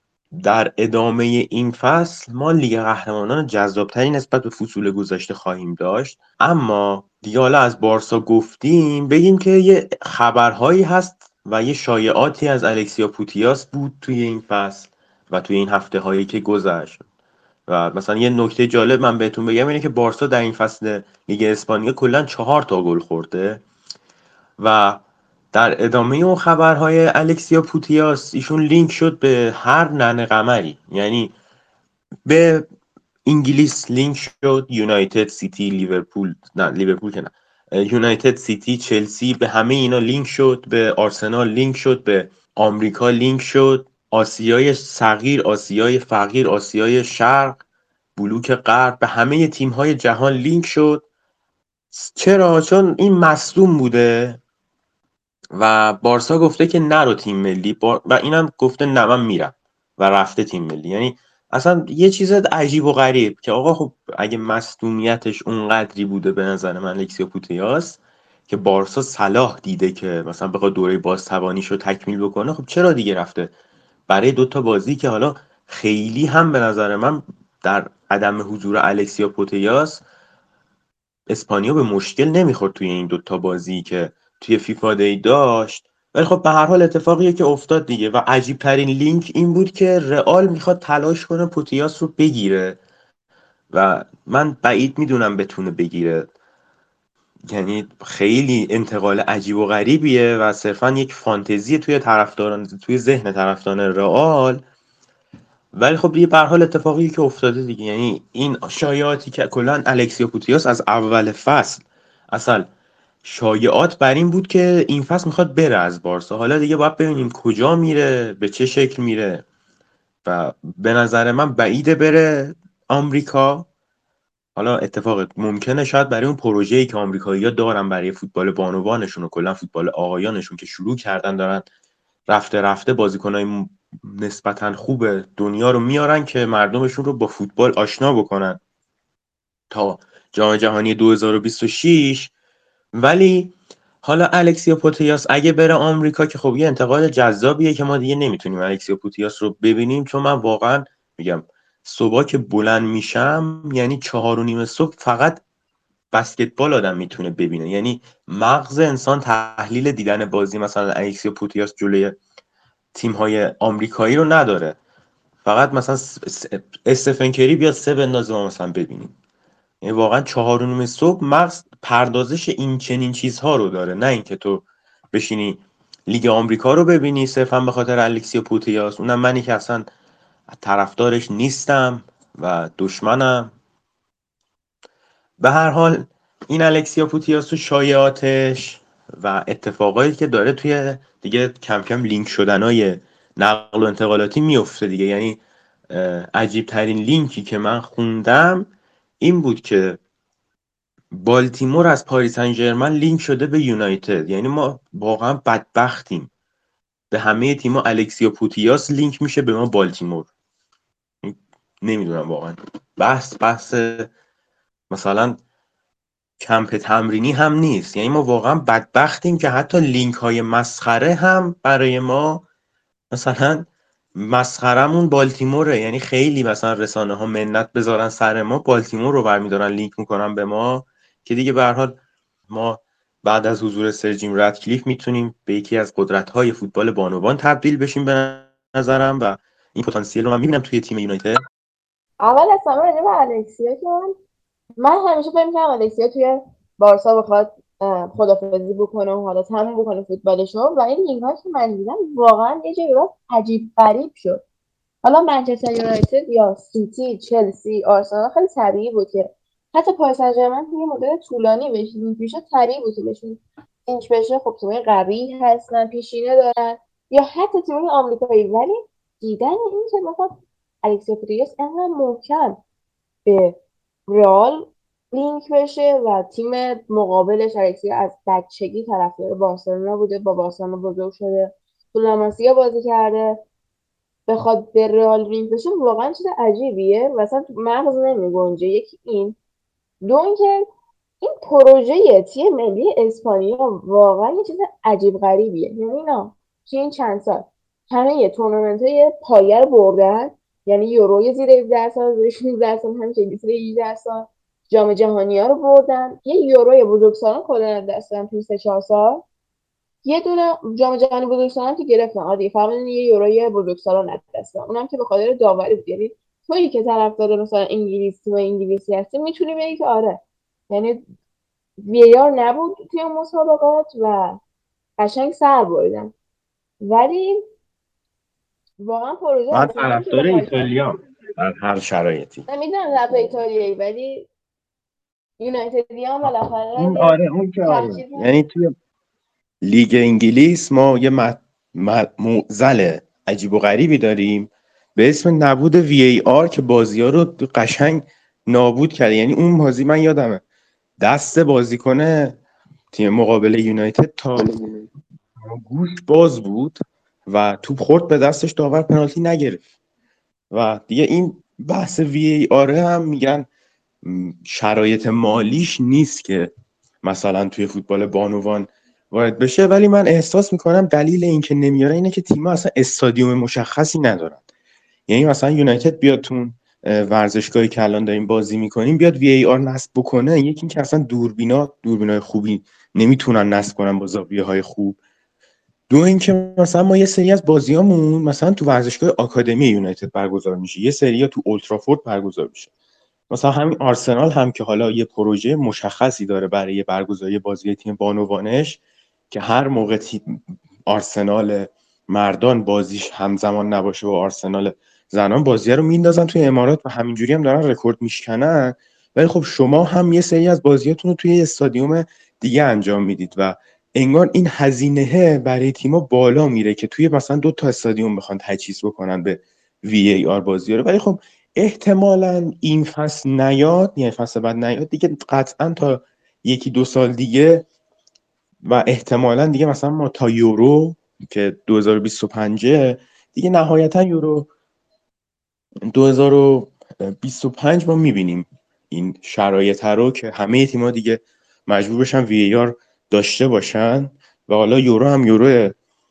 در ادامه این فصل ما لیگ قهرمانان جذابتری نسبت به فصول گذشته خواهیم داشت. اما دیگه حالا از بارسا گفتیم، بگیم که یه خبرهایی هست و یه شایعاتی از الکسیا پوتیاس بود توی این فصل و توی این هفته هایی که گذشت. و مثلا یه نکته جالب من بهتون بگم اینه که بارسا در این فصل لیگ اسپانیا کلا چهار تا گل خورده و در ادامه اون خبرهای الکسیا پوتیاس ایشون لینک شد به هر ننه قمری، یعنی به انگلیس لینک شد، یونایتد، سیتی، لیورپول، نه لیورپول که نه، یونایتد، سیتی، چلسی، به همه اینا لینک شد، به آرسنال لینک شد، به آمریکا لینک شد، آسیای صغیر، آسیای فقیر، آسیای شرق، بلوک غرب، به همه تیم‌های جهان لینک شد. چرا؟ چون این مصدوم بوده و بارسا گفته که نرو تیم ملی بار... و اینم گفته نه من میرم و رفته تیم ملی. یعنی اصلا یه چیز عجیب و غریب که آقا خب اگه مصدومیتش اونقدری بوده به نظر من الکسیا پوتیاس که بارسا صلاح دیده که مثلا بخواد دوره بازتوانیشو تکمیل بکنه، خب چرا دیگه رفته برای دوتا بازی که حالا خیلی هم به نظر من در عدم حضور الکسیا پوتیاس اسپانیا به مشکل نمیخورد توی این دوتا بازی که توی فیفا دی داشت. ولی خب به هر حال اتفاقیه که افتاد دیگه و عجیب ترین لینک این بود که رئال میخواد تلاش کنه پوتیاس رو بگیره و من بعید میدونم بتونه بگیره، یعنی خیلی انتقال عجیب و غریبیه و صرفا یک فانتزی توی طرفداران توی ذهن طرفداران رئال. ولی خب دیگه به هر حال اتفاقی که افتاده دیگه، یعنی این شایعاتی که کلا الکسیا پوتیاس از اول فصل اصلا شایعات بر این بود که این فصل میخواد بره از بارسا. حالا دیگه باید ببینیم کجا میره، به چه شکل میره و به نظر من بعیده بره آمریکا. حالا اتفاق ممکنه شاید برای اون پروژه‌ای که آمریکایی‌ها دارن برای فوتبال بانوانشون و کلا فوتبال آقایانشون که شروع کردن، دارن رفته رفته بازیکنای نسبتا خوب دنیا رو میارن که مردمشون رو با فوتبال آشنا بکنن تا جام جهانی دو هزار و بیست و شش. ولی حالا الکسیا پوتیاس اگه بره آمریکا که خب یه انتقال جذابیه که ما دیگه نمیتونیم الکسیا پوتیاس رو ببینیم، چون من واقعا میگم صبح که بلند میشم یعنی چهار و نیم صبح فقط بسکتبال آدم میتونه ببینه، یعنی مغز انسان تحلیل دیدن بازی مثلا الکسیا پوتیاس جلوی تیم‌های آمریکایی رو نداره. فقط مثلا استفن کری بیاد سه بندازه ما مثلا ببینیم، یعنی واقعا چهار و نیم صبح مغز پردازش این چنین چیزها رو داره، نه اینکه تو بشینی لیگ آمریکا رو ببینی صرفا به خاطر الکسیا پوتیاس. اونم منی که اصلا طرفدارش نیستم و دشمنم. به هر حال این الکسیا پوتیاس و شایعاتش و اتفاقایی که داره توی دیگه کم کم لینک شدنای نقل و انتقالاتی میفته دیگه. یعنی عجیب ترین لینکی که من خوندم این بود که بالتیمور از پاریس سن ژرمن لینک شده به یونایتد. یعنی ما واقعا بدبختیم، به همه تیم‌ها الکسیا پوتیاس لینک میشه، به ما بالتیمور. نمیدونم واقعا، بحث بحث مثلا کمپ تمرینی هم نیست. یعنی ما واقعا بدبختیم که حتی لینک های مسخره هم برای ما مثلا مسخرمون بالتیموره. یعنی خیلی مثلا رسانه ها منت بذارن سر ما، بالتیمور رو برمیدارن لینک میکنن به ما، که دیگه به هر حال ما بعد از حضور سر جیم رادکلیف میتونیم به یکی از قدرت‌های فوتبال بانوان تبدیل بشیم به نظرم، و این پتانسیل رو من میبینم توی تیم یونایتد. اول از همه راجع به الکسیا که من من همیشه فکر می‌کردم الکسیا توی بارسا بخواد خدافظی بکنه و حالا تموم بکنه فوتبالشو، و این لینک‌ها که من دیدم واقعا یه جایی بعد عجیب غریب شد. حالا منچستر یونایتد یا سیتی، چلسی، آرسنال خیلی طبیعی بود که حتی پاریس سن ژرمن توی مدت طولانی بهش لینک میشه، طبیعی بود که بهشون لینک بشه. خب تیمای قوی هستن، پیشینه دارن، یا حتی تیمای آمریکایی. ولی دیدن این که مثلا الکسیا پوتیاس انقدر محکم به رئال لینک بشه و تیم مقابلش الکسیا از بچگی طرفدار بارسلونا بوده، با بارسلونا بزرگ شده، تو لاماسیا بازی کرده، بخواد به رئال لینک بشه واقعا چیز عجیبیه، مثلا تو مغز نمیگنجه. یکی این، دو اینکه این پروژه تیم ملی اسپانیا واقعا یه چیز عجیب غریبیه. یعنی اینا توی این چند سال همه تورنمنت های پایه رو بردن، یعنی یوروی زیر هفده سال، زیر شانزده سال، همچنین زیر هجده سال، جام جهانی ها رو بردن، یه یوروی بزرگسالان کلا دست دادن توی سه چهار سال، یه دونه جام جهانی بزرگسالان که گرفتن عادی، فقط یه یوروی بزرگسالان از دست دادن، اونم که به خاطر داوری بود. یعنی تویی که طرفدار مثلا انگلیس تیم انگلیسی هستی میتونی بگی که آره، یعنی وی آر نبود توی مسابقات و قشنگ سر بردن. ولی واقعا پروژه من هست. اینم که طرفدار بخوای ایتالیام در هر شرایطی. نمیدونم طرف ایتالیایی، ولی یونایتدی هم بالاخره اون یه آره اون که آره، تفکیک. یعنی توی لیگ انگلیس ما یه معضل عجیب و غریبی داریم به اسم نبود وی ای آر که بازی ها رو قشنگ نابود کرده. یعنی اون بازی من یادمه دست بازیکن تیم مقابل یونایتد تا گوش باز بود و توپ خورد به دستش، داور پنالتی نگرفت. و دیگه این بحث وی ای آر هم میگن شرایط مالیش نیست که مثلا توی فوتبال بانوان وارد بشه، ولی من احساس میکنم دلیل این که نمیاره اینه که تیم‌ها اصلا استادیوم مشخصی ندارن. یعنی مثلا یونایتد بیاد تو ورزشگاهی که الان داریم بازی میکنیم بیاد وی ای آر نصب بکنه، یکی این که اصلا دوربینا دوربینای خوبی نمیتونن نصب کنن با زاویه های خوب. دو اینکه مثلا ما یه سری از بازیامون مثلا تو ورزشگاه آکادمی یونایتد برگزار میشه، یه سری تو اولترافورد برگزار میشه. مثلا همین آرسنال هم که حالا یه پروژه مشخصی داره برای برگزاری بازی تیم بانوانش که هر موقع تیم آرسنال مردان بازیش همزمان نباشه و آرسنال زنان، بازی رو میندازن توی امارات و همینجوری هم دارن رکورد میشکنن. ولی خب شما هم یه سری از بازیاتون رو توی استادیوم دیگه انجام میدید و انگار این هزینه برای تیم‌ها بالا میره که توی مثلا دو تا استادیوم بخوان تجهیز بکنن به وی ای آر بازی رو. ولی خب احتمالاً این فصل نیاد، یعنی فصل بعد نیاد دیگه، قطعا تا یکی دو سال دیگه و احتمالاً دیگه مثلا ما تا یورو که دو هزار و بیست و پنج دیگه نهایتا یورو دو هزار و بیست و پنج ما میبینیم این شرایط رو که همه تیم‌ها دیگه مجبور بشن وی ای آر داشته باشن. و حالا یورو هم یورو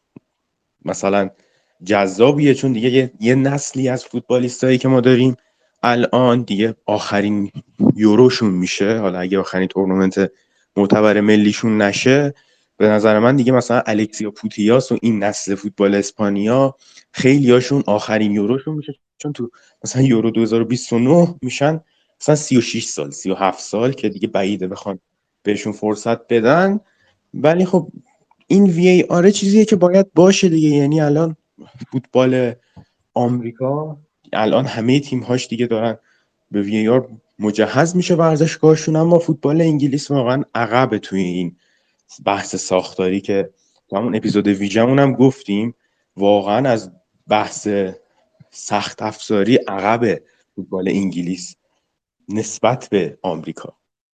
مثلا جذابیه، چون دیگه یه, یه نسلی از فوتبالیستایی که ما داریم الان دیگه آخرین یوروشون میشه. حالا اگه آخرین تورنمنت معتبر ملیشون نشه، به نظر من دیگه مثلا الکسیا پوتیاس و این نسل فوتبال اسپانیا خیلی هاشون آخرین یوروشون میشه، چون تو مثلا یورو دو هزار و بیست و نه میشن مثلا سی و شش سال سی و هفت سال که دیگه بعیده بخوان بهشون فرصت بدن. ولی خب این وی ای آر چیزیه که باید باشه دیگه. یعنی الان فوتبال آمریکا الان همه تیم‌هاش دیگه دارن به وی ای آر مجهز میشه ورزشگاهشون، اما فوتبال انگلیس واقعا عقبه توی این بحث ساختاری که تو همون اپیزود ویژمون هم گفتیم، واقعا از بحث سخت افزاری عقب فوتبال انگلیس نسبت به آمریکا.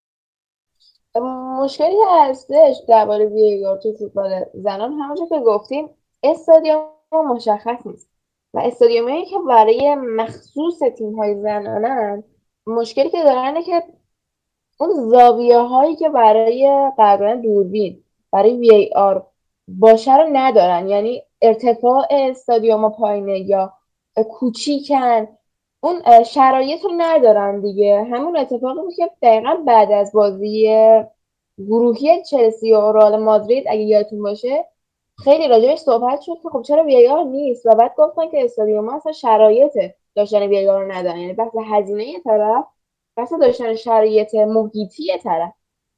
مشکلی که هستش درباره وی ای آر تو فوتبال زنان همونجور که گفتیم استادیوم مشخص نیست و استادیومایی که برای مخصوص تیم‌های زنانن مشکلی که دارن اینه که اون زاویه هایی که برای قرار دوربین برای وی ای آر باشه رو ندارن، یعنی ارتفاع استادیوم پایینه یا کوچیکن، اون شرایط رو ندارن دیگه. همون اتفاقی بود که دقیقا بعد از بازی گروهی چلسی و رئال مادرید اگه یادتون باشه خیلی راجعش صحبت شد که خب چرا وی ای آر نیست و بعد گفتن که استادیوم ها اصلا شرایط داشتن وی ای آر رو ندارن، یعنی بحث هزینه یه طرف، بحث داشتن شرایط محیطی یه طرف.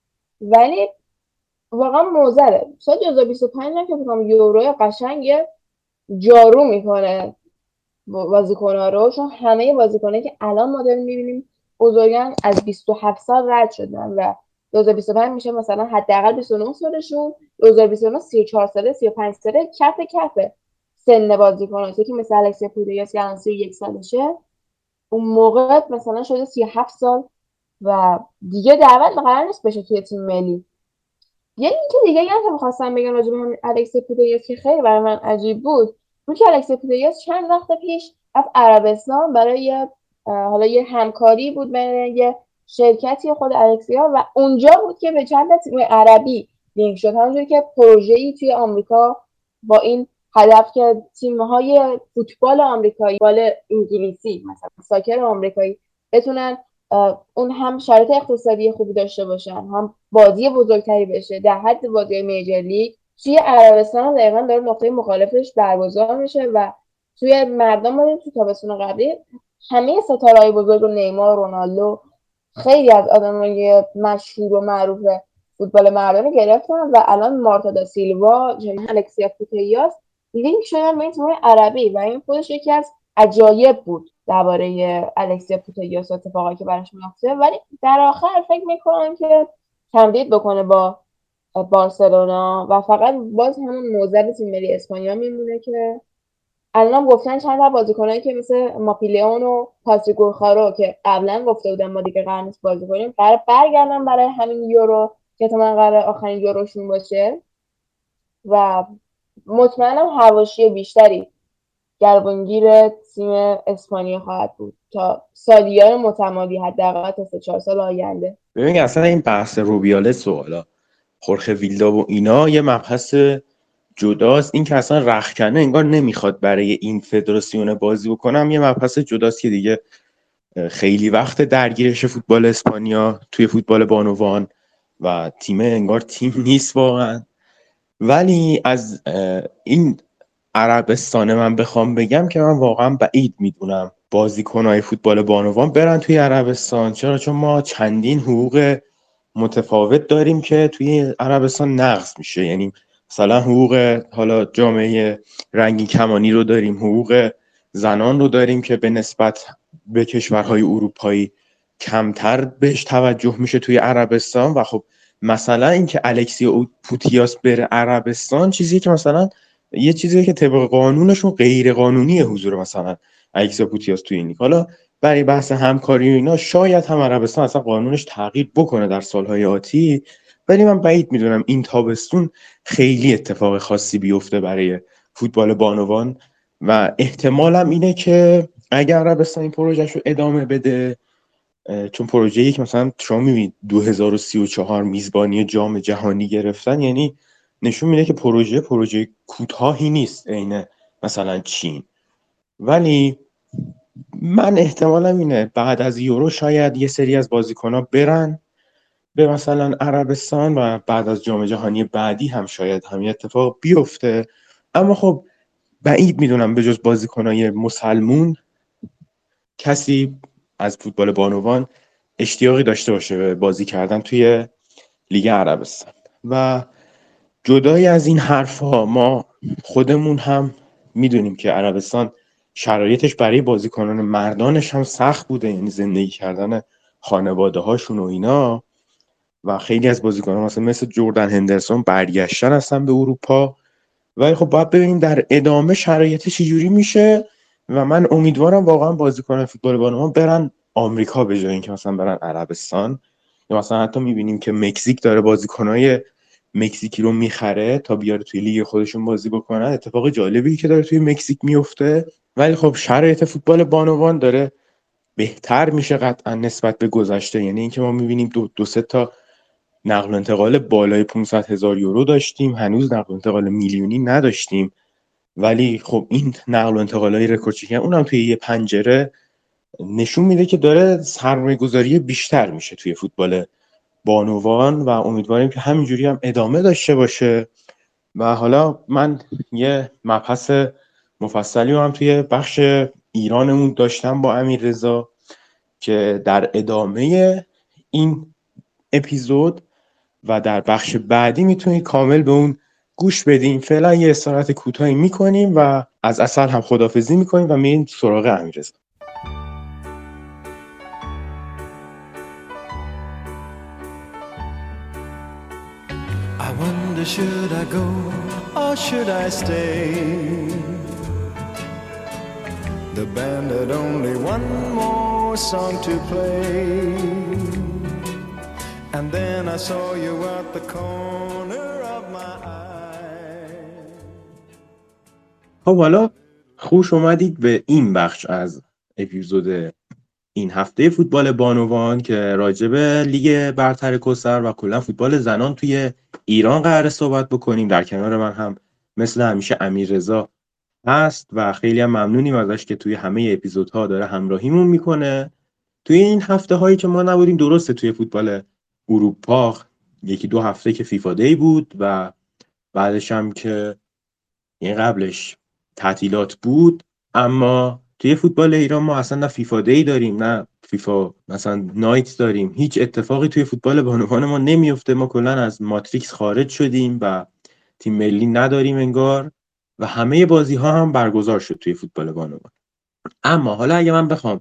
ولی واقعا موزره سال دو هزار و بیست و پنج هم که بکنم یورو قشنگ جارو میکنه بازیکن‌ها رو، چون همه بازیکنایی که الان ما داریم می‌بینیم بزرگان از بیست و هفت سال رد شدن و دو هزار و بیست و پنج میشه مثلا حداقل بیست و نه سالشون، دو هزار و بیست و نه سی و چهار ساله سی و پنج ساله، کف کف سن بازیکن‌ها که مثل الکسیا پودریاس که الان سی و یک سالشه، اون موقع مثلا شده سی و هفت سال و دیگه دعوت قرار نیست بشه توی تیم ملی. یه اینکه دیگه هم که می‌خواستم بگم راجع به همین الکس پودریاس که خیلی برای من عجیب بود، اون که الکس پودریاس چند وقت پیش رفت عربستان برای یه حالا یه همکاری بود بین یه شرکتی خود الکسیا و اونجا بود که به چند تا تیم عربی لینک شد، همونجوری که پروژه‌ای توی آمریکا با این هدف که تیم‌های فوتبال آمریکایی، فوتبال انگلیسی مثلا ساکر آمریکایی بتونن اون هم شرایط اقتصادی خوبی داشته باشن، هم بازی بزرگتری بشه در حد بازی میجر لیگ، توی عربستان هم دقیقا داره نقطه مخالفش برگزار میشه و توی مردم بودیم تو تابستون قبلی همه ستاره‌های بزرگ و نیمار، رونالدو، خیلی از آدمای مشهور و معروف فوتبال مردان گرفتن و الان مارتا دا سیلوا، الکسیا پوتریاس لینک شدن به این تیم عربی و این خودش یکی از عجایب بود درباره الکسیا پوتریاس اتفاقی که براش میفته. ولی در آخر فکر میکنم که تمدید بکنه با بارسلونا و فقط باز همون موزل تیم ملی اسپانیا میمونه که الان گفتن چند تا بازیکنایی که مثل ماپیلیون و پاتریک گورخارو که قبلا گفته بودن ما دیگه قرار نیست بازی کنیم قرار برگردن برای همین یورو که تو من قرار آخرین یوروشون باشه و مطمئنم حواشی بیشتری گردونگیر تیم اسپانیا خواهد بود تا سالیان متمادی، حداقل تا سه چهار سال آینده. ببین اصلا این بحث روبیالس و حالا خورخه ویلدا و اینا یه مبحث جداست. این که اصلا رختکنه انگار نمیخواد برای این فدراسیون بازی بکنم یه مبحث جداست که دیگه خیلی وقت درگیرش فوتبال اسپانیا توی فوتبال بانوان و تیم انگار تیم نیست واقعا. ولی از این عربستان من بخوام بگم که من واقعا بعید میدونم بازیکنهای فوتبال بانوان برن توی عربستان. چرا؟ چون ما چندین حقوق متفاوت داریم که توی عربستان نقض میشه. یعنی مثلا حقوق حالا جامعه رنگین کمانی رو داریم، حقوق زنان رو داریم که به نسبت به کشورهای اروپایی کمتر بهش توجه میشه توی عربستان. و خب مثلا اینکه الکسیا پوتیاس بره عربستان چیزیه که مثلا یه چیزیه که طبق قانونشون غیر قانونیه حضور مثلا الکسیا پوتیاس توی این لیگ. حالا برای بحث همکاری و اینا شاید هم عربستان اصلا قانونش تغییر بکنه در سالهای آتی، ولی من بعید میدونم این تابستون خیلی اتفاق خاصی بیفته برای فوتبال بانوان و احتمالم اینه که اگر عربستان این پروژهش رو ادامه بده، چون پروژه‌ای که مثلا شما میبینید دو هزار و سی و چهار میزبانی جام جهانی گرفتن، یعنی نشون میده که پروژه پروژه کوتاهی نیست عین مثلا چین. ولی من احتمالم اینه بعد از یورو شاید یه سری از بازیکن‌ها برن به مثلا عربستان و بعد از جام جهانی بعدی هم شاید همین اتفاق بیفته. اما خب بعید میدونم به جز بازیکن‌های مسلمون کسی از فوتبال بانوان اشتیاقی داشته باشه به بازی کردن توی لیگ عربستان. و جدای از این حرفا ما خودمون هم میدونیم که عربستان شرایطش برای بازیکنان مردانش هم سخت بوده، یعنی زندگی کردن خانواده هاشون و اینا. و خیلی از بازیکنان مثلا مثل جردن هندرسون برگشتن هستن به اروپا. ولی خب باید ببینیم در ادامه شرایط چجوری میشه و من امیدوارم واقعا بازیکنان فوتبال بانوان برن آمریکا به جای اینکه مثلا برن عربستان. یا مثلا حتی میبینیم که مکزیک داره بازیکنای مکزیکی رو میخره تا بیاره توی لیگ خودشون بازی بکنن. اتفاق جالبی که داره توی مکزیک میفته. ولی خب شرایط فوتبال بانوان داره بهتر میشه قطعا نسبت به گذشته. یعنی اینکه ما میبینیم دو, دو سه تا نقل و انتقال بالای پانصد هزار یورو داشتیم، هنوز نقل و انتقال میلیونی نداشتیم. ولی خب این نقل و انتقالای رکورد چیدن اونم توی یه پنجره نشون میده که داره سرمایه‌گذاری بیشتر میشه توی فوتبال بانوان و امیدواریم که همینجوری هم ادامه داشته باشه. و حالا من یه مبحث مفصلی رو هم توی بخش ایرانمون داشتم با امیررضا که در ادامه این اپیزود و در بخش بعدی میتونید کامل به اون گوش بدین. فعلا یه استراحت کوتاهی میکنیم و از اصل هم خداحافظی میکنیم و میریم سراغ امیررضا. I wonder should I go or should I stay? The band had only one more song to play. And then I saw you at the corner of my eye. خب حالا خوش اومدید به این بخش از اپیزود این هفته فوتبال بانوان که راجع به لیگ برتر کسر و کلا فوتبال زنان توی ایران قراره صحبت بکنیم. در کنار من هم مثل همیشه امیررضا هست و خیلی هم ممنونیم ازش که توی همه اپیزودها داره همراهیمون میکنه. توی این هفته هایی که ما نبودیم، درسته توی فوتبال اروپا یکی دو هفته که فیفا دی بود و بعدش هم که یعنی قبلش تعطیلات بود، اما توی فوتبال ایران ما اصلا نه فیفا دی داریم نه فیفا مثلا نایت داریم. هیچ اتفاقی توی فوتبال بانوان ما نمیفته. ما کلا از ماتریکس خارج شدیم و تیم ملی نداریم انگار و همه بازی ها هم برگزار شد توی فوتبال بانوان. اما حالا اگه من بخوام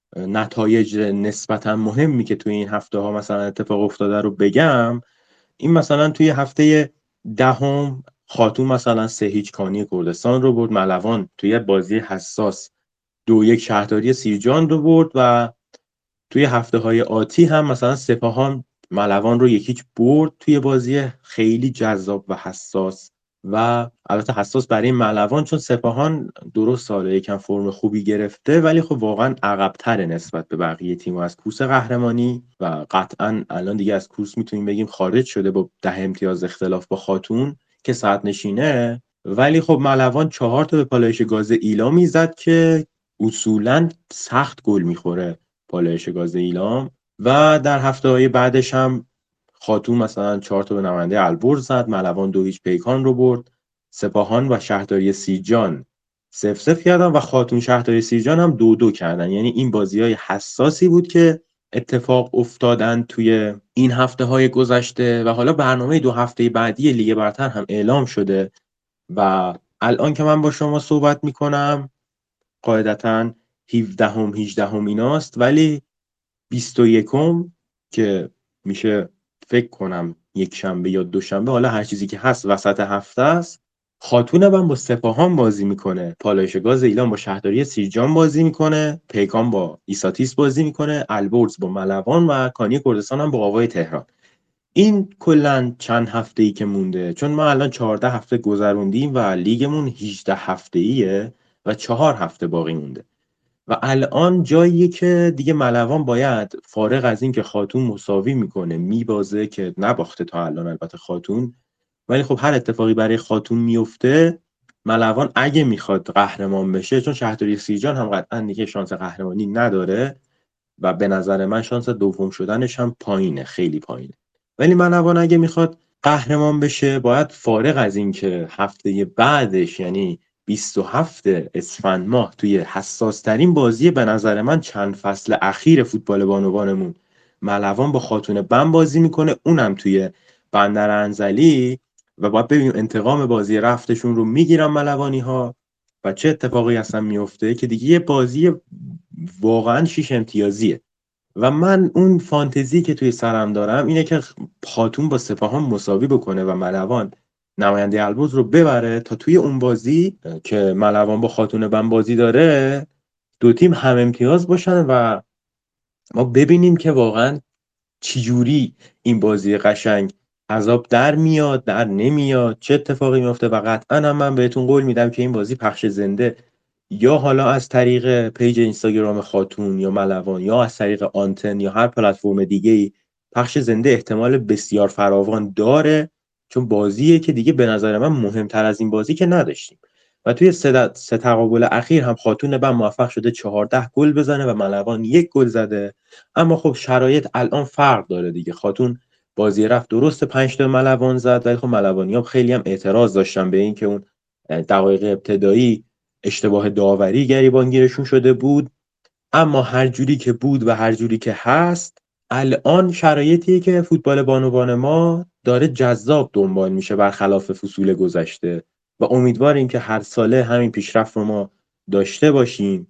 نتایج نسبتا مهمی که توی این هفته ها مثلا اتفاق افتاده رو بگم، این مثلا توی هفته دهم خاتون مثلا سه هیچ کانی کردستان رو برد. ملوان توی بازی حساس دو یک شهرداری سیرجان رو برد و توی هفته های آتی هم مثلا سپاهان ملوان رو یکیچ برد توی بازی خیلی جذاب و حساس. و البته حساس برای ملوان چون سپاهان درست ساله یکم فرم خوبی گرفته ولی خب واقعا عقب‌تره نسبت به بقیه تیم‌ها از کورس قهرمانی و قطعا الان دیگه از کورس میتونیم بگیم خارج شده با ده امتیاز اختلاف با خاتون که صد نشینه. ولی خب ملوان چهار تا به پالایش گاز ایلام میزد که اصولاً سخت گل میخوره پالایش گاز ایلام. و در هفته‌های بعدش هم خاتون مثلا چهار تا به نماینده البرز زد. ملوان دو هیچ پیکان رو برد. سپاهان و شهرداری سیرجان سف سف کردن و خاتون شهرداری سیرجان هم دو دو کردن. یعنی این بازی‌های حساسی بود که اتفاق افتادن توی این هفته های گذشته و حالا برنامه دو هفته بعدی لیگ برتر هم اعلام شده و الان که من با شما صحبت میکنم قاعدتاً هفدهم هجدهم ایناست ولی بیست و یکم که میشه فکر کنم یک شنبه یا دوشنبه، حالا هر چیزی که هست وسط هفته است، خاتون هم با سپاهان بازی میکنه، پالایش گاز ایلان با شهرداری سیرجان بازی میکنه، پیکان با ایساتیس بازی میکنه، البرز با ملوان و کانی کردستان هم با آوای تهران. این کلا چند هفته‌ای که مونده، چون ما الان چهارده هفته گذروندیم و لیگمون هجده هفته‌ایه و چهار هفته باقی مونده و الان جاییه که دیگه ملوان باید فارغ از این که خاتون مساوی میکنه میبازه که نباخته تا الان البته خاتون، ولی خب هر اتفاقی برای خاتون میفته ملوان اگه میخواد قهرمان بشه، چون شهرداری سیرجان هم قطعا دیگه شانس قهرمانی نداره و به نظر من شانس دوم شدنش هم پایینه، خیلی پایینه، ولی ملوان اگه میخواد قهرمان بشه باید فارغ از این که هفته بعدش یعنی بیست و هفتم اسفند ماه توی حساس ترین بازی به نظر من چند فصل اخیر فوتبال بانوانمون ملوان با خاتون بم بازی میکنه، اونم توی بندر انزلی و باید ببینیم انتقام بازی رفتشون رو میگیرن ملوانی ها و چه اتفاقی اصلا میفته که دیگه یه بازی واقعا شیش امتیازیه. و من اون فانتزی که توی سرم دارم اینه که خاتون با سپاهان مساوی بکنه و ملوان نماینده البرز رو ببره تا توی اون بازی که ملوان با خاتون بم بازی داره دو تیم هم امتیاز باشن و ما ببینیم که واقعا چجوری این بازی قشنگ عذاب در میاد در نمیاد، چه اتفاقی میفته. و قطعا هم من بهتون قول میدم که این بازی پخش زنده یا حالا از طریق پیج اینستاگرام خاتون یا ملوان یا از طریق آنتن یا هر پلتفرم دیگه‌ای پخش زنده احتمال بسیار فراوان داره، چون بازیه که دیگه به نظر من مهمتر از این بازی که نداشتیم. و توی سه, سه تقابل اخیر هم خاتون بم موفق شده چهارده گل بزنه و ملوان یک گل زده. اما خب شرایط الان فرق داره دیگه. خاتون بازی رفت درست پنج تا ملوان زد، ولی خب ملوانی‌ها خیلی هم اعتراض داشتن به این که اون دقایق ابتدایی اشتباه داوری گریبانگیرشون شده بود. اما هر جوری که بود و هر جوری که هست الان شرایطیه که فوتبال بانوان ما داره جذاب دنبال میشه برخلاف فصول گذشته و امیدواریم که هر ساله همین پیشرفت رو ما داشته باشیم.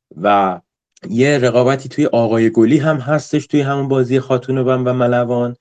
و یه رقابتی توی آقای گلی هم هستش توی همون بازی خاتون بم و ملوان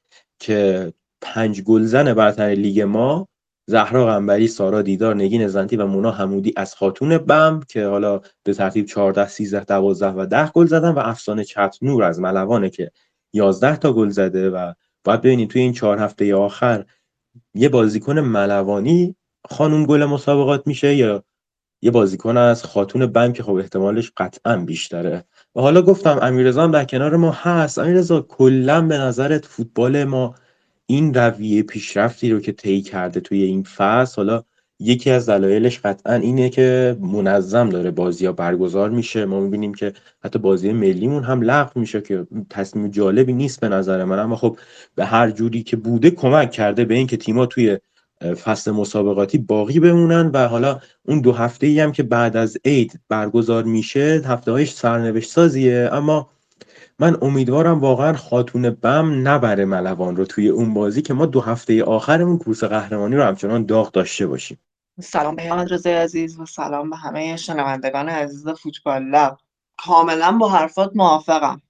که پنج گلزن برتر لیگ ما، زهرا قنبری، سارا دیدار، نگین زنتی و مونا حمودی از خاتون بم که حالا به ترتیب چهارده، سیزده، دوازده و ده گل زدن و افسانه چتنور از ملوانه که یازده تا گل زده. و باید ببینید توی این چهار هفته آخر یه بازیکن ملوانی خانم گل مسابقات میشه یا یه بازیکن از خاتون بم که خب احتمالش قطعا بیشتره. و حالا گفتم امیررضا هم در کنار ما هست. امیررضا کلا به نظرت فوتبال ما این رویه پیشرفتی رو که طی کرده توی این فصل، حالا یکی از دلایلش قطعا اینه که منظم داره بازی‌ها برگزار میشه، ما میبینیم که حتی بازی ملیمون هم لغو میشه که تصمیم جالبی نیست به نظر من، اما خب به هر جوری که بوده کمک کرده به اینکه تیم‌ها توی فصل مسابقاتی باقی بمونن. و حالا اون دو هفته‌ای هم که بعد از عید برگزار میشه هفته‌هایش سرنوشت سازیه، اما من امیدوارم واقعا خاتون بم نبره ملوان رو توی اون بازی که ما دو هفته آخرمون کورس قهرمانی رو همچنان داغ داشته باشیم. سلام به محمد رضا عزیز و سلام به همه شنوندگان عزیز فوتبال لب. کاملا با حرفات موافقم،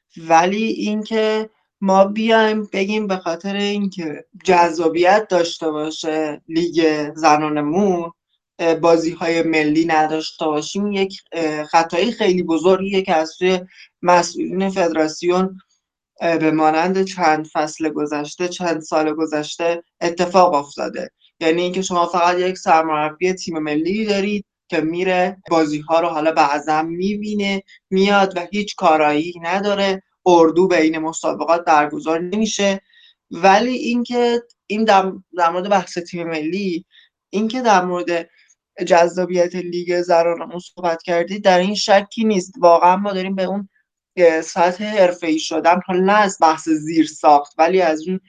ولی اینکه ما بیایم بگیم به خاطر اینکه جذابیت داشته باشه لیگ زنانمون بازی های ملی نداشته باشیم یک خطایی خیلی بزرگیه که از سوی مسئولین فدراسیون به مانند چند فصل گذشته چند سال گذشته اتفاق افتاده. یعنی اینکه شما فقط یک سرمربی تیم ملی دارید که میره بازی ها رو حالا بعضا میبینه میاد و هیچ کارایی نداره، اردو بین مسابقات برگزار نمیشه. ولی اینکه این در, در مورد بحث تیم ملی، اینکه در مورد جذابیت لیگ زنانمون صحبت کردید در این شکی نیست. واقعا ما داریم به اون سطح حرفه‌ای شدن، حالا نه از بحث زیر ساخت ولی از اون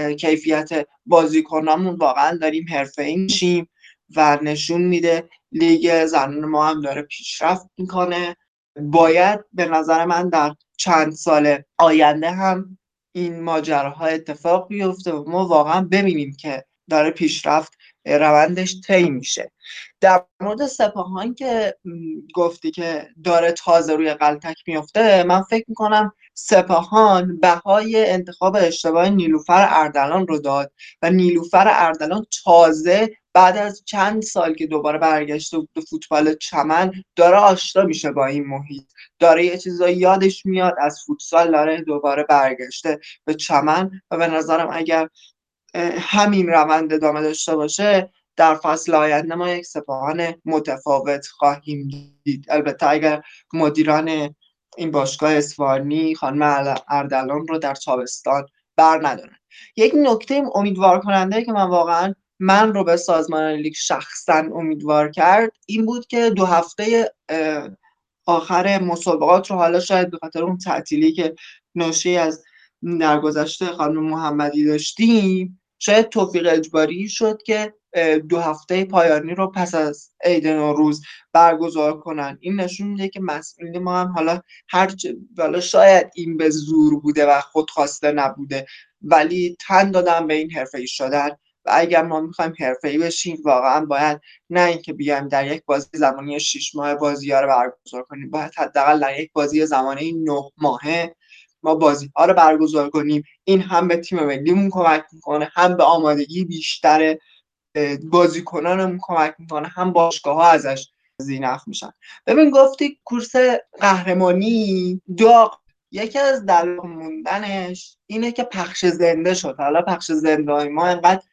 کیفیت بازیکنامون واقعا داریم حرفه‌ای میشیم و نشون میده لیگ زنان ما هم داره پیشرفت میکنه. باید به نظر من در چند سال آینده هم این ماجراها اتفاق بیفته و ما واقعا ببینیم که داره پیشرفت روندش طی میشه. در مورد سپاهان که گفتی که داره تازه روی غلطک میفته، من فکر میکنم سپاهان بهای انتخاب اشتباه نیلوفر اردلان رو داد و نیلوفر اردلان تازه بعد از چند سال که دوباره برگشته به فوتبال چمن داره آشنا میشه با این محیط، داره یه چیزایی یادش میاد از فوتسال، داره دوباره برگشته به چمن و به نظرم اگر همین روند ادامه داشته باشه در فصل آینده ما یک سپاهان متفاوت خواهیم دید. البته اگر مدیران این باشگاه اصفهانی خانم اردلان رو در تابستان بر ندارن. یک نکته امیدوار کننده که من واقعا من رو به سازمان لیگ شخصا امیدوار کرد این بود که دو هفته آخر مسابقات رو، حالا شاید به خاطر اون تعطیلی که ناشی از در گذشته خانم محمدی داشتیم شاید توفیق اجباری شد که دو هفته پایانی رو پس از عید نوروز برگزار کنن. این نشون میده که مسئولین ما هم حالا هر حالا شاید این به زور بوده و خودخواسته نبوده ولی تن دادن به این حرفه‌ای شدن و اگر ما میخوایم حرفه‌ای بشیم واقعا باید نه اینکه بیایم در یک بازی زمانی شش ماه بازی‌ها رو برگزار کنیم، باید حداقل در یک بازی زمانی نه ماهه ما بازی ها رو برگزار کنیم. این هم به تیم ملیمون کمک میکنه، هم به آمادگی بیشتر بازیکنانمون کمک میکنه، هم باشگاه ها ازش زینف میشن. ببین گفتی کورس قهرمانی داغ، یکی از دلایل موندنش اینه که پخش زنده شد. حالا پخش زنده های ما انقدر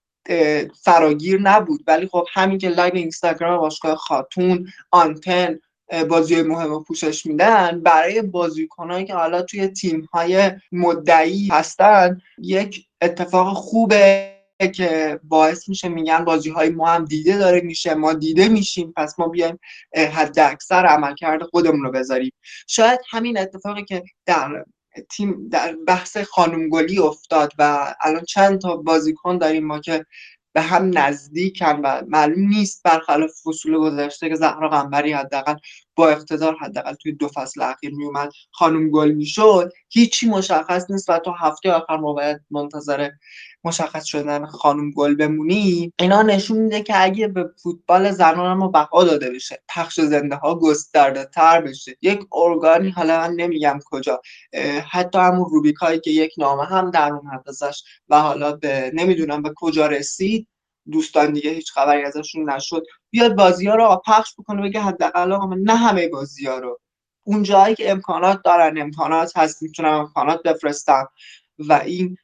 فراگیر نبود، ولی خب همین که لایو اینستاگرام باشگاه خاتون، آنتن بازی مهم پوشش میدن، برای بازیکنایی که حالا توی تیم‌های مدعی هستن یک اتفاق خوبه که باعث میشه میگن بازی‌های ما هم دیده داره میشه، ما دیده میشیم، پس ما بیایم حد اکثر عملکرد خودمون رو بذاریم. شاید همین اتفاقی که در تیم در بحث خانم گلی افتاد و الان چند تا بازیکن داریم ما که به هم نزدیکن و معلوم نیست برخلاف فصول گذشته که زهرا قنبری حداقل با اقتدار حداقل توی دو فصل اخیر میومد خانم گل میشد، هیچی مشخص نیست و تو هفته آخر ما باید منتظر مشخص شدن خانم گل بمونی. اینا نشون میده که اگه به فوتبال زنان ما بقا داده بشه، پخش زنده ها گسترده تر بشه، یک ارگانی، حالا من نمیگم کجا، حتی همون روبیکایی که یک نامه هم در اومد ازش و حالا به نمیدونم به کجا رسید، دوستان دیگه هیچ خبری ازشون نشد، بیاد بازی‌ها رو پخش بکنه، بگه حداقل آقا نه همه بازی‌ها رو، اون جایی که امکانات دارن، امکانات هست، میتونم امکانات بفرستم و این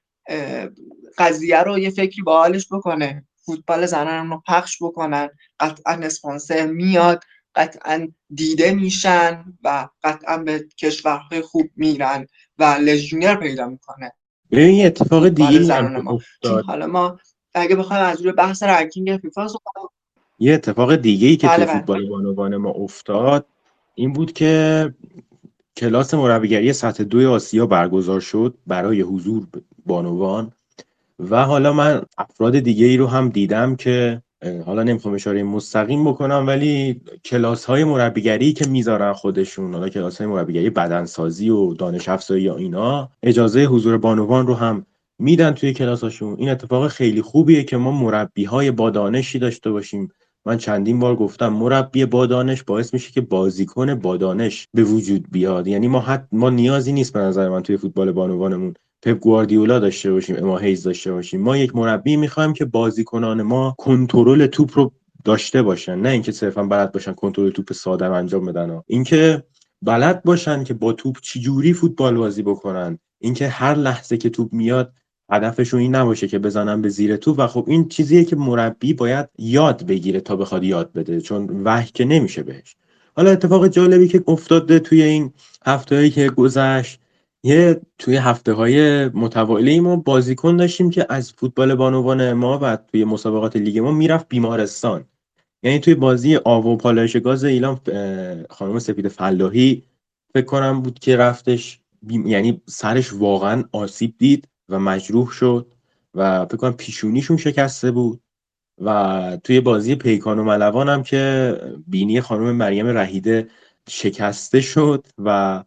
قضیه رو یه فکری با حالش بکنه، فوتبال زنان رو پخش بکنن، قطعا اسپانسر میاد، قطعا دیده میشن و قطعا به کشورهای خوب میرن و لژیونر پیدا میکنه ببین یه اتفاق فوتبال دیگه ای هم زنان که ما. چون افتاد حالا ما اگه بخوایم از روی بحث رنکینگ فیفا صحبت، یه اتفاق دیگه ای که توی بله بله فوتبال بانوان ما افتاد این بود که کلاس مربیگری سطح دوی آسیا برگزار شد برای حضور بانوان و حالا من افراد دیگه ای رو هم دیدم که حالا نمیخوام اشاره مستقیم بکنم، ولی کلاس های مربیگری که میذارن خودشون، حالا کلاس های مربیگری بدنسازی و دانش افزایی یا اینا، اجازه حضور بانوان رو هم میدن توی کلاساشون. این اتفاق خیلی خوبیه که ما مربی های با دانشی داشته باشیم. من چندین بار گفتم مربی با دانش باعث میشه که بازیکن با دانش به وجود بیاد. یعنی ما حت ما نیازی نیست به نظر من توی فوتبال بانوانمون پپ گواردیولا داشته باشیم، اما هیز داشته باشیم. ما یک مربی میخوایم که بازیکنان ما کنترل توپ رو داشته باشن، نه اینکه صرفا بلد باشن کنترل توپ ساده انجام بدن، اینکه بلد باشن که با توپ چجوری فوتبال بازی بکنن، اینکه هر لحظه که توپ میاد هدفشون این نباشه که بزنن به زیر توپ. و خب این چیزیه که مربی باید یاد بگیره تا بخواد یاد بده، چون وحی که نمیشه بهش. حالا اتفاق جالبی که افتاده توی این هفته‌ای که گذشت، یه توی هفته‌های متوالی ما بازیکن داشتیم که از فوتبال بانوان ما و توی مسابقات لیگ ما میرفت بیمارستان. یعنی توی بازی آب و پالایش گاز ایلام خانم سپید فلاحی فکر کنم بود که رفتش بیم... یعنی سرش واقعا آسیب دید و مجروح شد و فکر کنم پیشونیشون شکسته بود. و توی بازی پیکان و ملوان هم که بینی خانم مریم رهیده شکسته شد و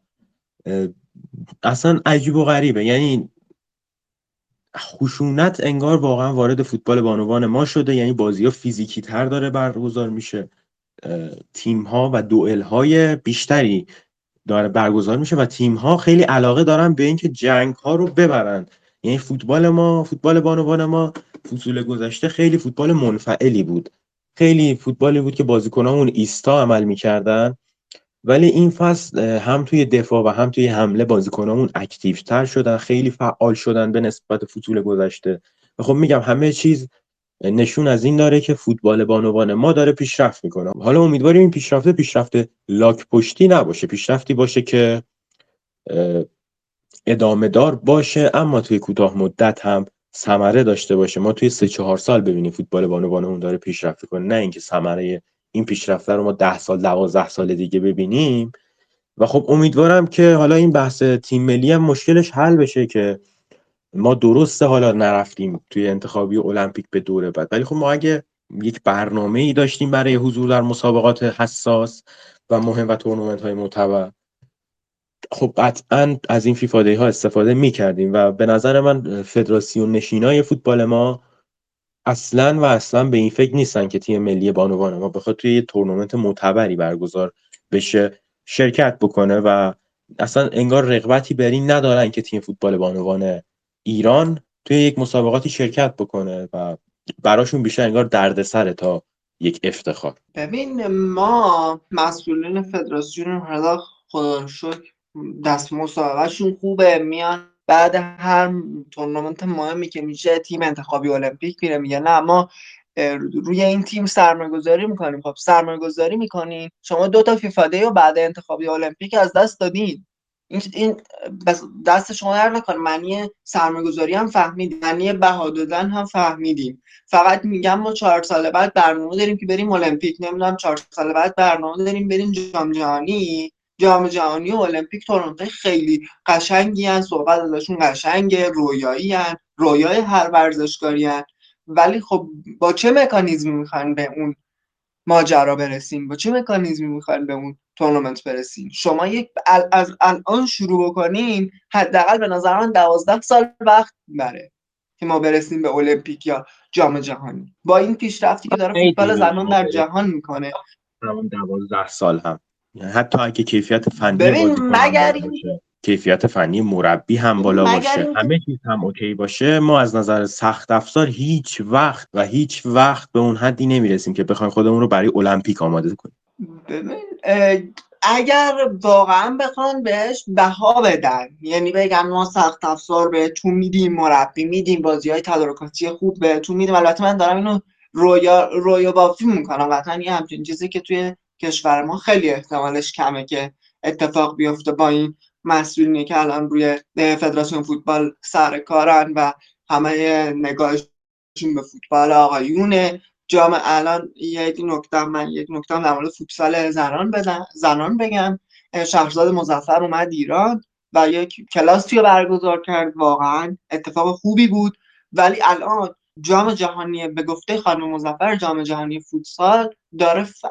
اصلا عجیب و غریبه. یعنی خشونت انگار واقعا وارد فوتبال بانوان ما شده. یعنی بازی ها فیزیکی تر داره برگزار میشه، تیم ها و دوئل های بیشتری داره برگزار میشه و تیم ها خیلی علاقه دارن به اینکه جنگ ها رو ببرن. یعنی فوتبال ما، فوتبال بانوان ما فصول گذشته خیلی فوتبال منفعلی بود، خیلی فوتبالی بود که بازیکنامون ایستا عمل میکردن، ولی این فصل هم توی دفاع و هم توی حمله بازیکنامون اکتیو تر شدن، خیلی فعال شدن به نسبت فصول گذشته. و خب میگم همه چیز نشون از این داره که فوتبال بانوان ما داره پیشرفت میکنه. حالا امیدواریم این پیشرفته پیشرفته لاک پشتی نباشه، پیشرفتی باشه که ادامه دار باشه، اما توی کوتاه مدت هم ثمره داشته باشه. ما توی سه چهار سال ببینیم فوتبال بانوانمون داره پیشرفت میکنه، نه اینکه ثمره این پیشرفته رو ما ده سال دوازده سال دیگه ببینیم. و خب امیدوارم که حالا این بحث تیم ملی هم مشکلش حل بشه، که ما درسته حالا نرفتیم توی انتخابی المپیک به دوره بعد، ولی خب ما اگه یک برنامه‌ای داشتیم برای حضور در مسابقات حساس و مهم و تورنمنت های معتبر، خب قطعا از این فیفا دی ها استفاده می‌کردیم. و به نظر من فدراسیون نشینای فوتبال ما اصلا و اصلا به این فکر نیستن که تیم ملی بانوان ما بخواد توی یه تورنمنت معتبری برگزار بشه شرکت بکنه و اصلا انگار رغبتی بر این ندارن که تیم فوتبال بانوان ایران توی یک مسابقاتی شرکت بکنه و براشون بیشتر انگار دردسره تا یک افتخار. ببین ما مسئولین فدراسیون حالا خدا رو شکر دست مسابقهشون خوبه، میان بعد هر تورنمنت مهمی که میشه تیم انتخابی المپیک میره میگه نه ما روی این تیم سرمایه گذاری میکنیم. خب سرمایه گذاری میکنین، شما دو تا فیفا دی و بعد انتخابی المپیک از دست دادین، این این بس دست شما در نکنه. معنی سرمایه گذاری هم فهمیدیم، معنی بها دادن هم فهمیدیم. فقط میگم ما چهار سال بعد برنامه داریم که بریم المپیک، نمیدونم چهار سال بعد برنامه داریم بریم جام جهانی. جام جهانی و المپیک تورنمنت خیلی قشنگی ان، صحبت ازشون قشنگه، رویایی ان، رویای هر ورزشکاری ان. ولی خب با چه مکانیزمی میخواین به اون ماجرا برسین؟ با چه مکانیزمی میخواین به اون تورنمنت برسین؟ شما یک ال... از الان شروع بکنین، حداقل به نظر من دوازده سال وقت بره که ما برسیم به المپیک یا جام جهانی. با این پیشرفتی که داره فوتبال زنان در جهان میکنه، همون دوازده سال هم حتی اگه کیفیت فنی ببین بازیکن هم مگر بالا باشه، کیفیت فنی مربی هم بالا باشه، این همه چیز هم اوکی باشه، ما از نظر سخت افزار هیچ وقت و هیچ وقت به اون حدی نمیرسیم که بخوایم خودمون رو برای المپیک آماده کنیم. ببین اگر واقعا بخوان بهش بها بدن، یعنی بگن ما سخت افزار بهتون میدیم، مربی میدیم، بازی‌های تدارکاتی خوب بهتون میدیم، البته من دارم اینو رویا رویا بافی میکنم، قطعا یه همچین چیزی که توی کشور ما خیلی احتمالش کمه که اتفاق بیفته با این مسئولینی که الان روی فدراسیون فوتبال سر کارن و همه نگاهشون به فوتبال آقایونه. جام الان یک نکته من یک نکته در مورد فوتسال زنان بدم زنان بگم. شهرزاد مظفر اومد ایران و یک کلاسی رو برگزار کرد، واقعا اتفاق خوبی بود. ولی الان جام جهانی به گفته خانم مظفر، جام جهانی فوتسال داره ف...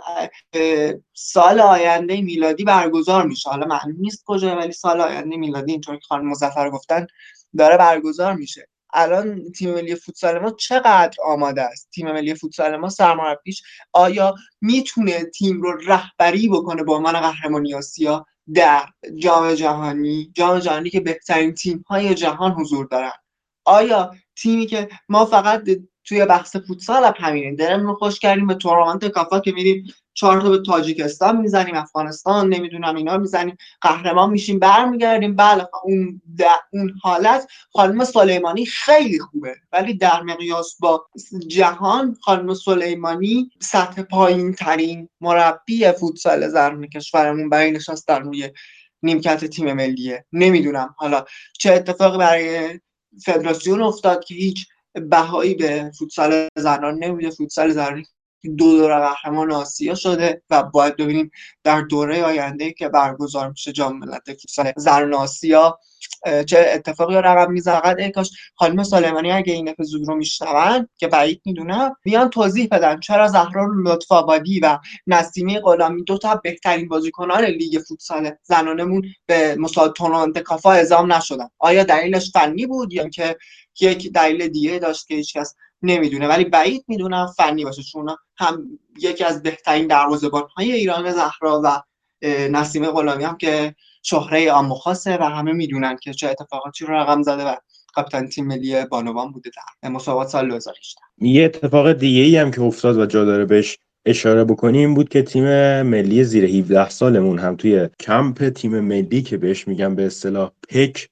سال آینده میلادی برگزار میشه. حالا معلوم نیست کجا، ولی سال آینده میلادی اینطور که خانم مظفر گفتن داره برگزار میشه. الان تیم ملی فوتسال ما چقدر آماده است؟ تیم ملی فوتسال ما سرمربیش آیا میتونه تیم رو رهبری بکنه به عنوان قهرمانی آسیا در جام جهانی؟ جام جهانی که بهترین تیم‌های جهان حضور دارن. آیا تیمی که ما فقط توی بحث فوتسال هم همینه، درم رو خوش کردیم به تورنمنت کافا که میریم چهار تا به تاجیکستان میزنیم، افغانستان نمیدونم اینا میزنیم، قهرمان میشیم برمیگردیم. بله اون اون حالت خانم سلیمانی خیلی خوبه، ولی در مقیاس با جهان خانم سلیمانی سطح پایین ترین مربی فوتسال زنان کشورمون برای نشستن روی نیمکت تیم ملیه. نمیدونم حالا چه اتفاقی برای فدراسیون افتاد که هیچ بهایی به فوتسال زنان نمیده. فوتسال زنان دو دوره قهرمان آسیا شده و باید ببینیم در دوره آینده که برگزار میشه جام ملت فوتسال زنان آسیا چه اتفاقی رقم میزنه. ای کاش خانم سلیمانی اگه این اپیزود رو میشنون، که بعید میدونم، بیان توضیح بدن چرا زهرا لطف‌آبادی و نسیمه غلامی دو تا بهترین بازیکنان لیگ فوتسال زنانمون به مسابقه تورنمنت کافا اعزام نشدن. آیا دلیلش فنی بود یا که یک دلیل دیگه داشت که هیچکس نمیدونه؟ ولی بعید میدونم فنی باشه، چون هم یکی از بهترین دروازه‌بان‌های ایران زهرا و نسیمه غلامی هم که شهره عام و خاصه و همه میدونن که چه اتفاقاتی رو رقم زده و کاپیتان تیم ملی بانوان بوده در مسابقات سال دو هزار و هجده. یه اتفاق دیگه ای هم که افتاد و جا داره بهش اشاره بکنیم بود که تیم ملی زیر هفده سالمون هم توی کمپ تیم ملی که بهش میگم به اصطلاح پک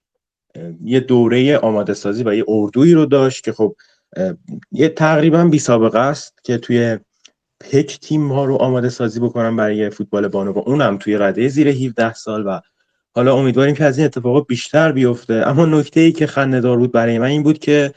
یه دوره آماده سازی و یه اردویی رو داشت که خب یه تقریبا بی سابقه است که توی پک تیم ها رو آماده سازی بکنن برای فوتبال بانوان، اونم توی رده زیر هفده سال. و حالا امیدواریم که از این اتفاقات بیشتر بیفته. اما نکته‌ای که خنده‌دار بود برای من این بود که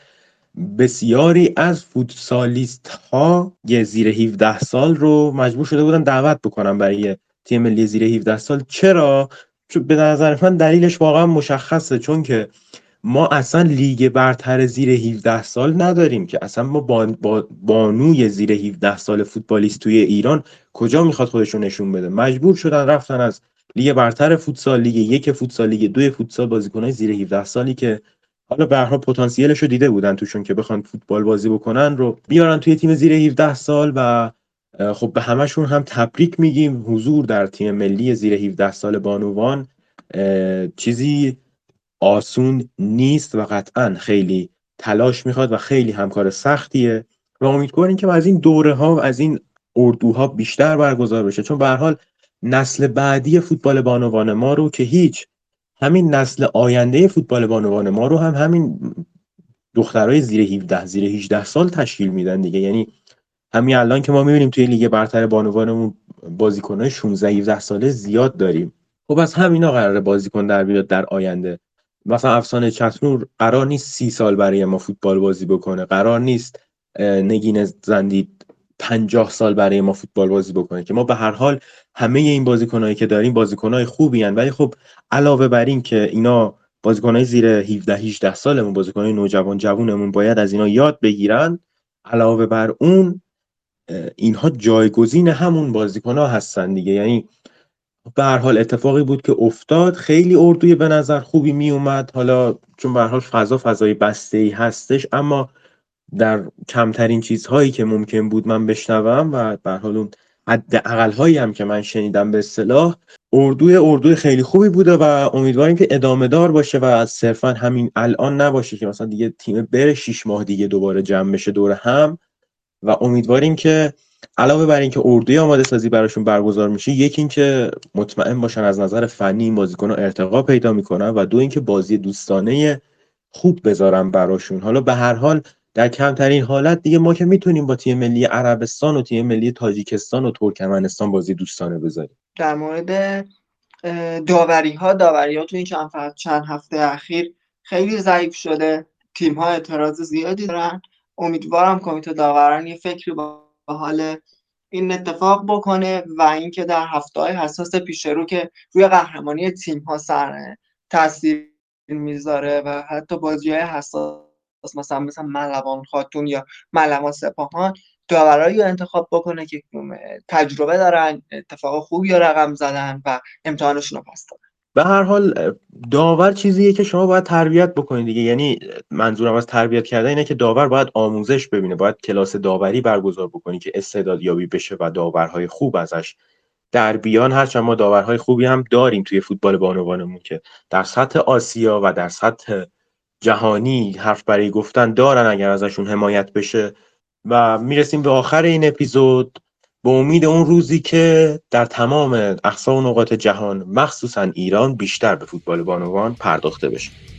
بسیاری از فوتسالیست ها یه زیر هفده سال رو مجبور شده بودن دعوت بکنن برای تیم ملی زیر هفده سال. چرا؟ چون به نظر من دلیلش واقعا مشخصه، چون که ما اصلا لیگ برتر زیر هفده سال نداریم که اصلا ما با بانوی زیر هفده سال فوتبالیست توی ایران کجا میخواد خودشو نشون بده. مجبور شدن رفتن از لیگ برتر فوتسال، لیگ یک فوتسال، لیگ دو فوتسال بازیکنای زیر هفده سالی که حالا به هر حال پتانسیلش رو دیده بودن توشون که بخوان فوتبال بازی بکنن رو بیارن توی تیم زیر هفده سال. و خب به همشون هم تبریک میگیم حضور در تیم ملی زیر هفده سال بانوان. چیزی آسون نیست و قطعا خیلی تلاش میخواد و خیلی همکار سختیه و امیدواریم که از این دوره ها و از این اردوها بیشتر برگزار بشه، چون به هر حال نسل بعدی فوتبال بانوان ما رو که هیچ، همین نسل آینده فوتبال بانوان ما رو هم همین دخترای زیر هفده زیر هجده سال تشکیل میدن دیگه. یعنی همین الان که ما میبینیم توی لیگ برتر بانوانمون بازیکنای شانزده هفده ساله زیاد داریم. خب از همینا قراره بازیکن در بیاد در آینده. مثلا افسانه چتنور قرار نیست سی سال برای ما فوتبال بازی بکنه، قرار نیست نگین زندی پنجاه سال برای ما فوتبال بازی بکنه، که ما به هر حال همه این بازیکنایی که داریم بازیکنای خوبی ان، ولی خب علاوه بر این که اینا بازیکنای زیر هفده هجده سالمون، بازیکنای نوجوان جوونمون باید از اینا یاد بگیرن، علاوه بر اون اینها جایگزین همون بازیکن‌ها هستن دیگه. یعنی به هر حال اتفاقی بود که افتاد، خیلی اردوی به نظر خوبی می اومد، حالا چون به هر حال فضا فضای بسته‌ای هستش، اما در کمترین چیزهایی که ممکن بود من بشنوم و به هر حال اون حداقل‌هایی هم که من شنیدم به اصطلاح، اردوی اردوی خیلی خوبی بوده و امیدواریم که ادامه دار باشه و صرفا همین الان نباشه که مثلا دیگه تیم بره شش ماه دیگه دوباره جمع بشه دور هم، و امیدواریم که علاوه بر این که اردوی آماده سازی براشون برگزار میشه، یکی این که مطمئن باشن از نظر فنی این بازیکن‌ها ارتقا پیدا میکنن و دو این که بازی دوستانه خوب بذارن براشون. حالا به هر حال در کمترین حالت دیگه ما که میتونیم با تیم ملی عربستان و تیم ملی تاجیکستان و ترکمنستان بازی دوستانه بذاریم. در مورد داوری ها داوری ها تو این چند, چند هفته اخیر خیلی ضعیف شده، تیم ها اعتراض زیادی دارن. امیدوارم کمیته داوران یه فکری با حال این اتفاق بکنه و اینکه در هفته‌های حساس پیش رو که روی قهرمانی تیم ها سر تاثیر میذاره و حتی بازی‌های حساس مثلا مثلا ملوان خاتون یا ملوان سپاهان، داورایی رو انتخاب بکنه که تجربه دارن، اتفاق خوبی رو رقم زدن و امتحانشون رو پس دادن. به هر حال داور چیزیه که شما باید تربیت بکنید دیگه. یعنی منظورم از تربیت کردن اینه که داور باید آموزش ببینه، باید کلاس داوری برگزار بکنی که استعدادیابی بشه و داورهای خوب ازش در بیان. هرچند ما داورهای خوبی هم داریم توی فوتبال بانوانمون که در سطح آسیا و در سطح جهانی حرف برای گفتن دارن اگر ازشون حمایت بشه. و میرسیم به آخر این اپیزود به امید اون روزی که در تمام اقصا و نقاط جهان مخصوصا ایران بیشتر به فوتبال بانوان پرداخته بشه.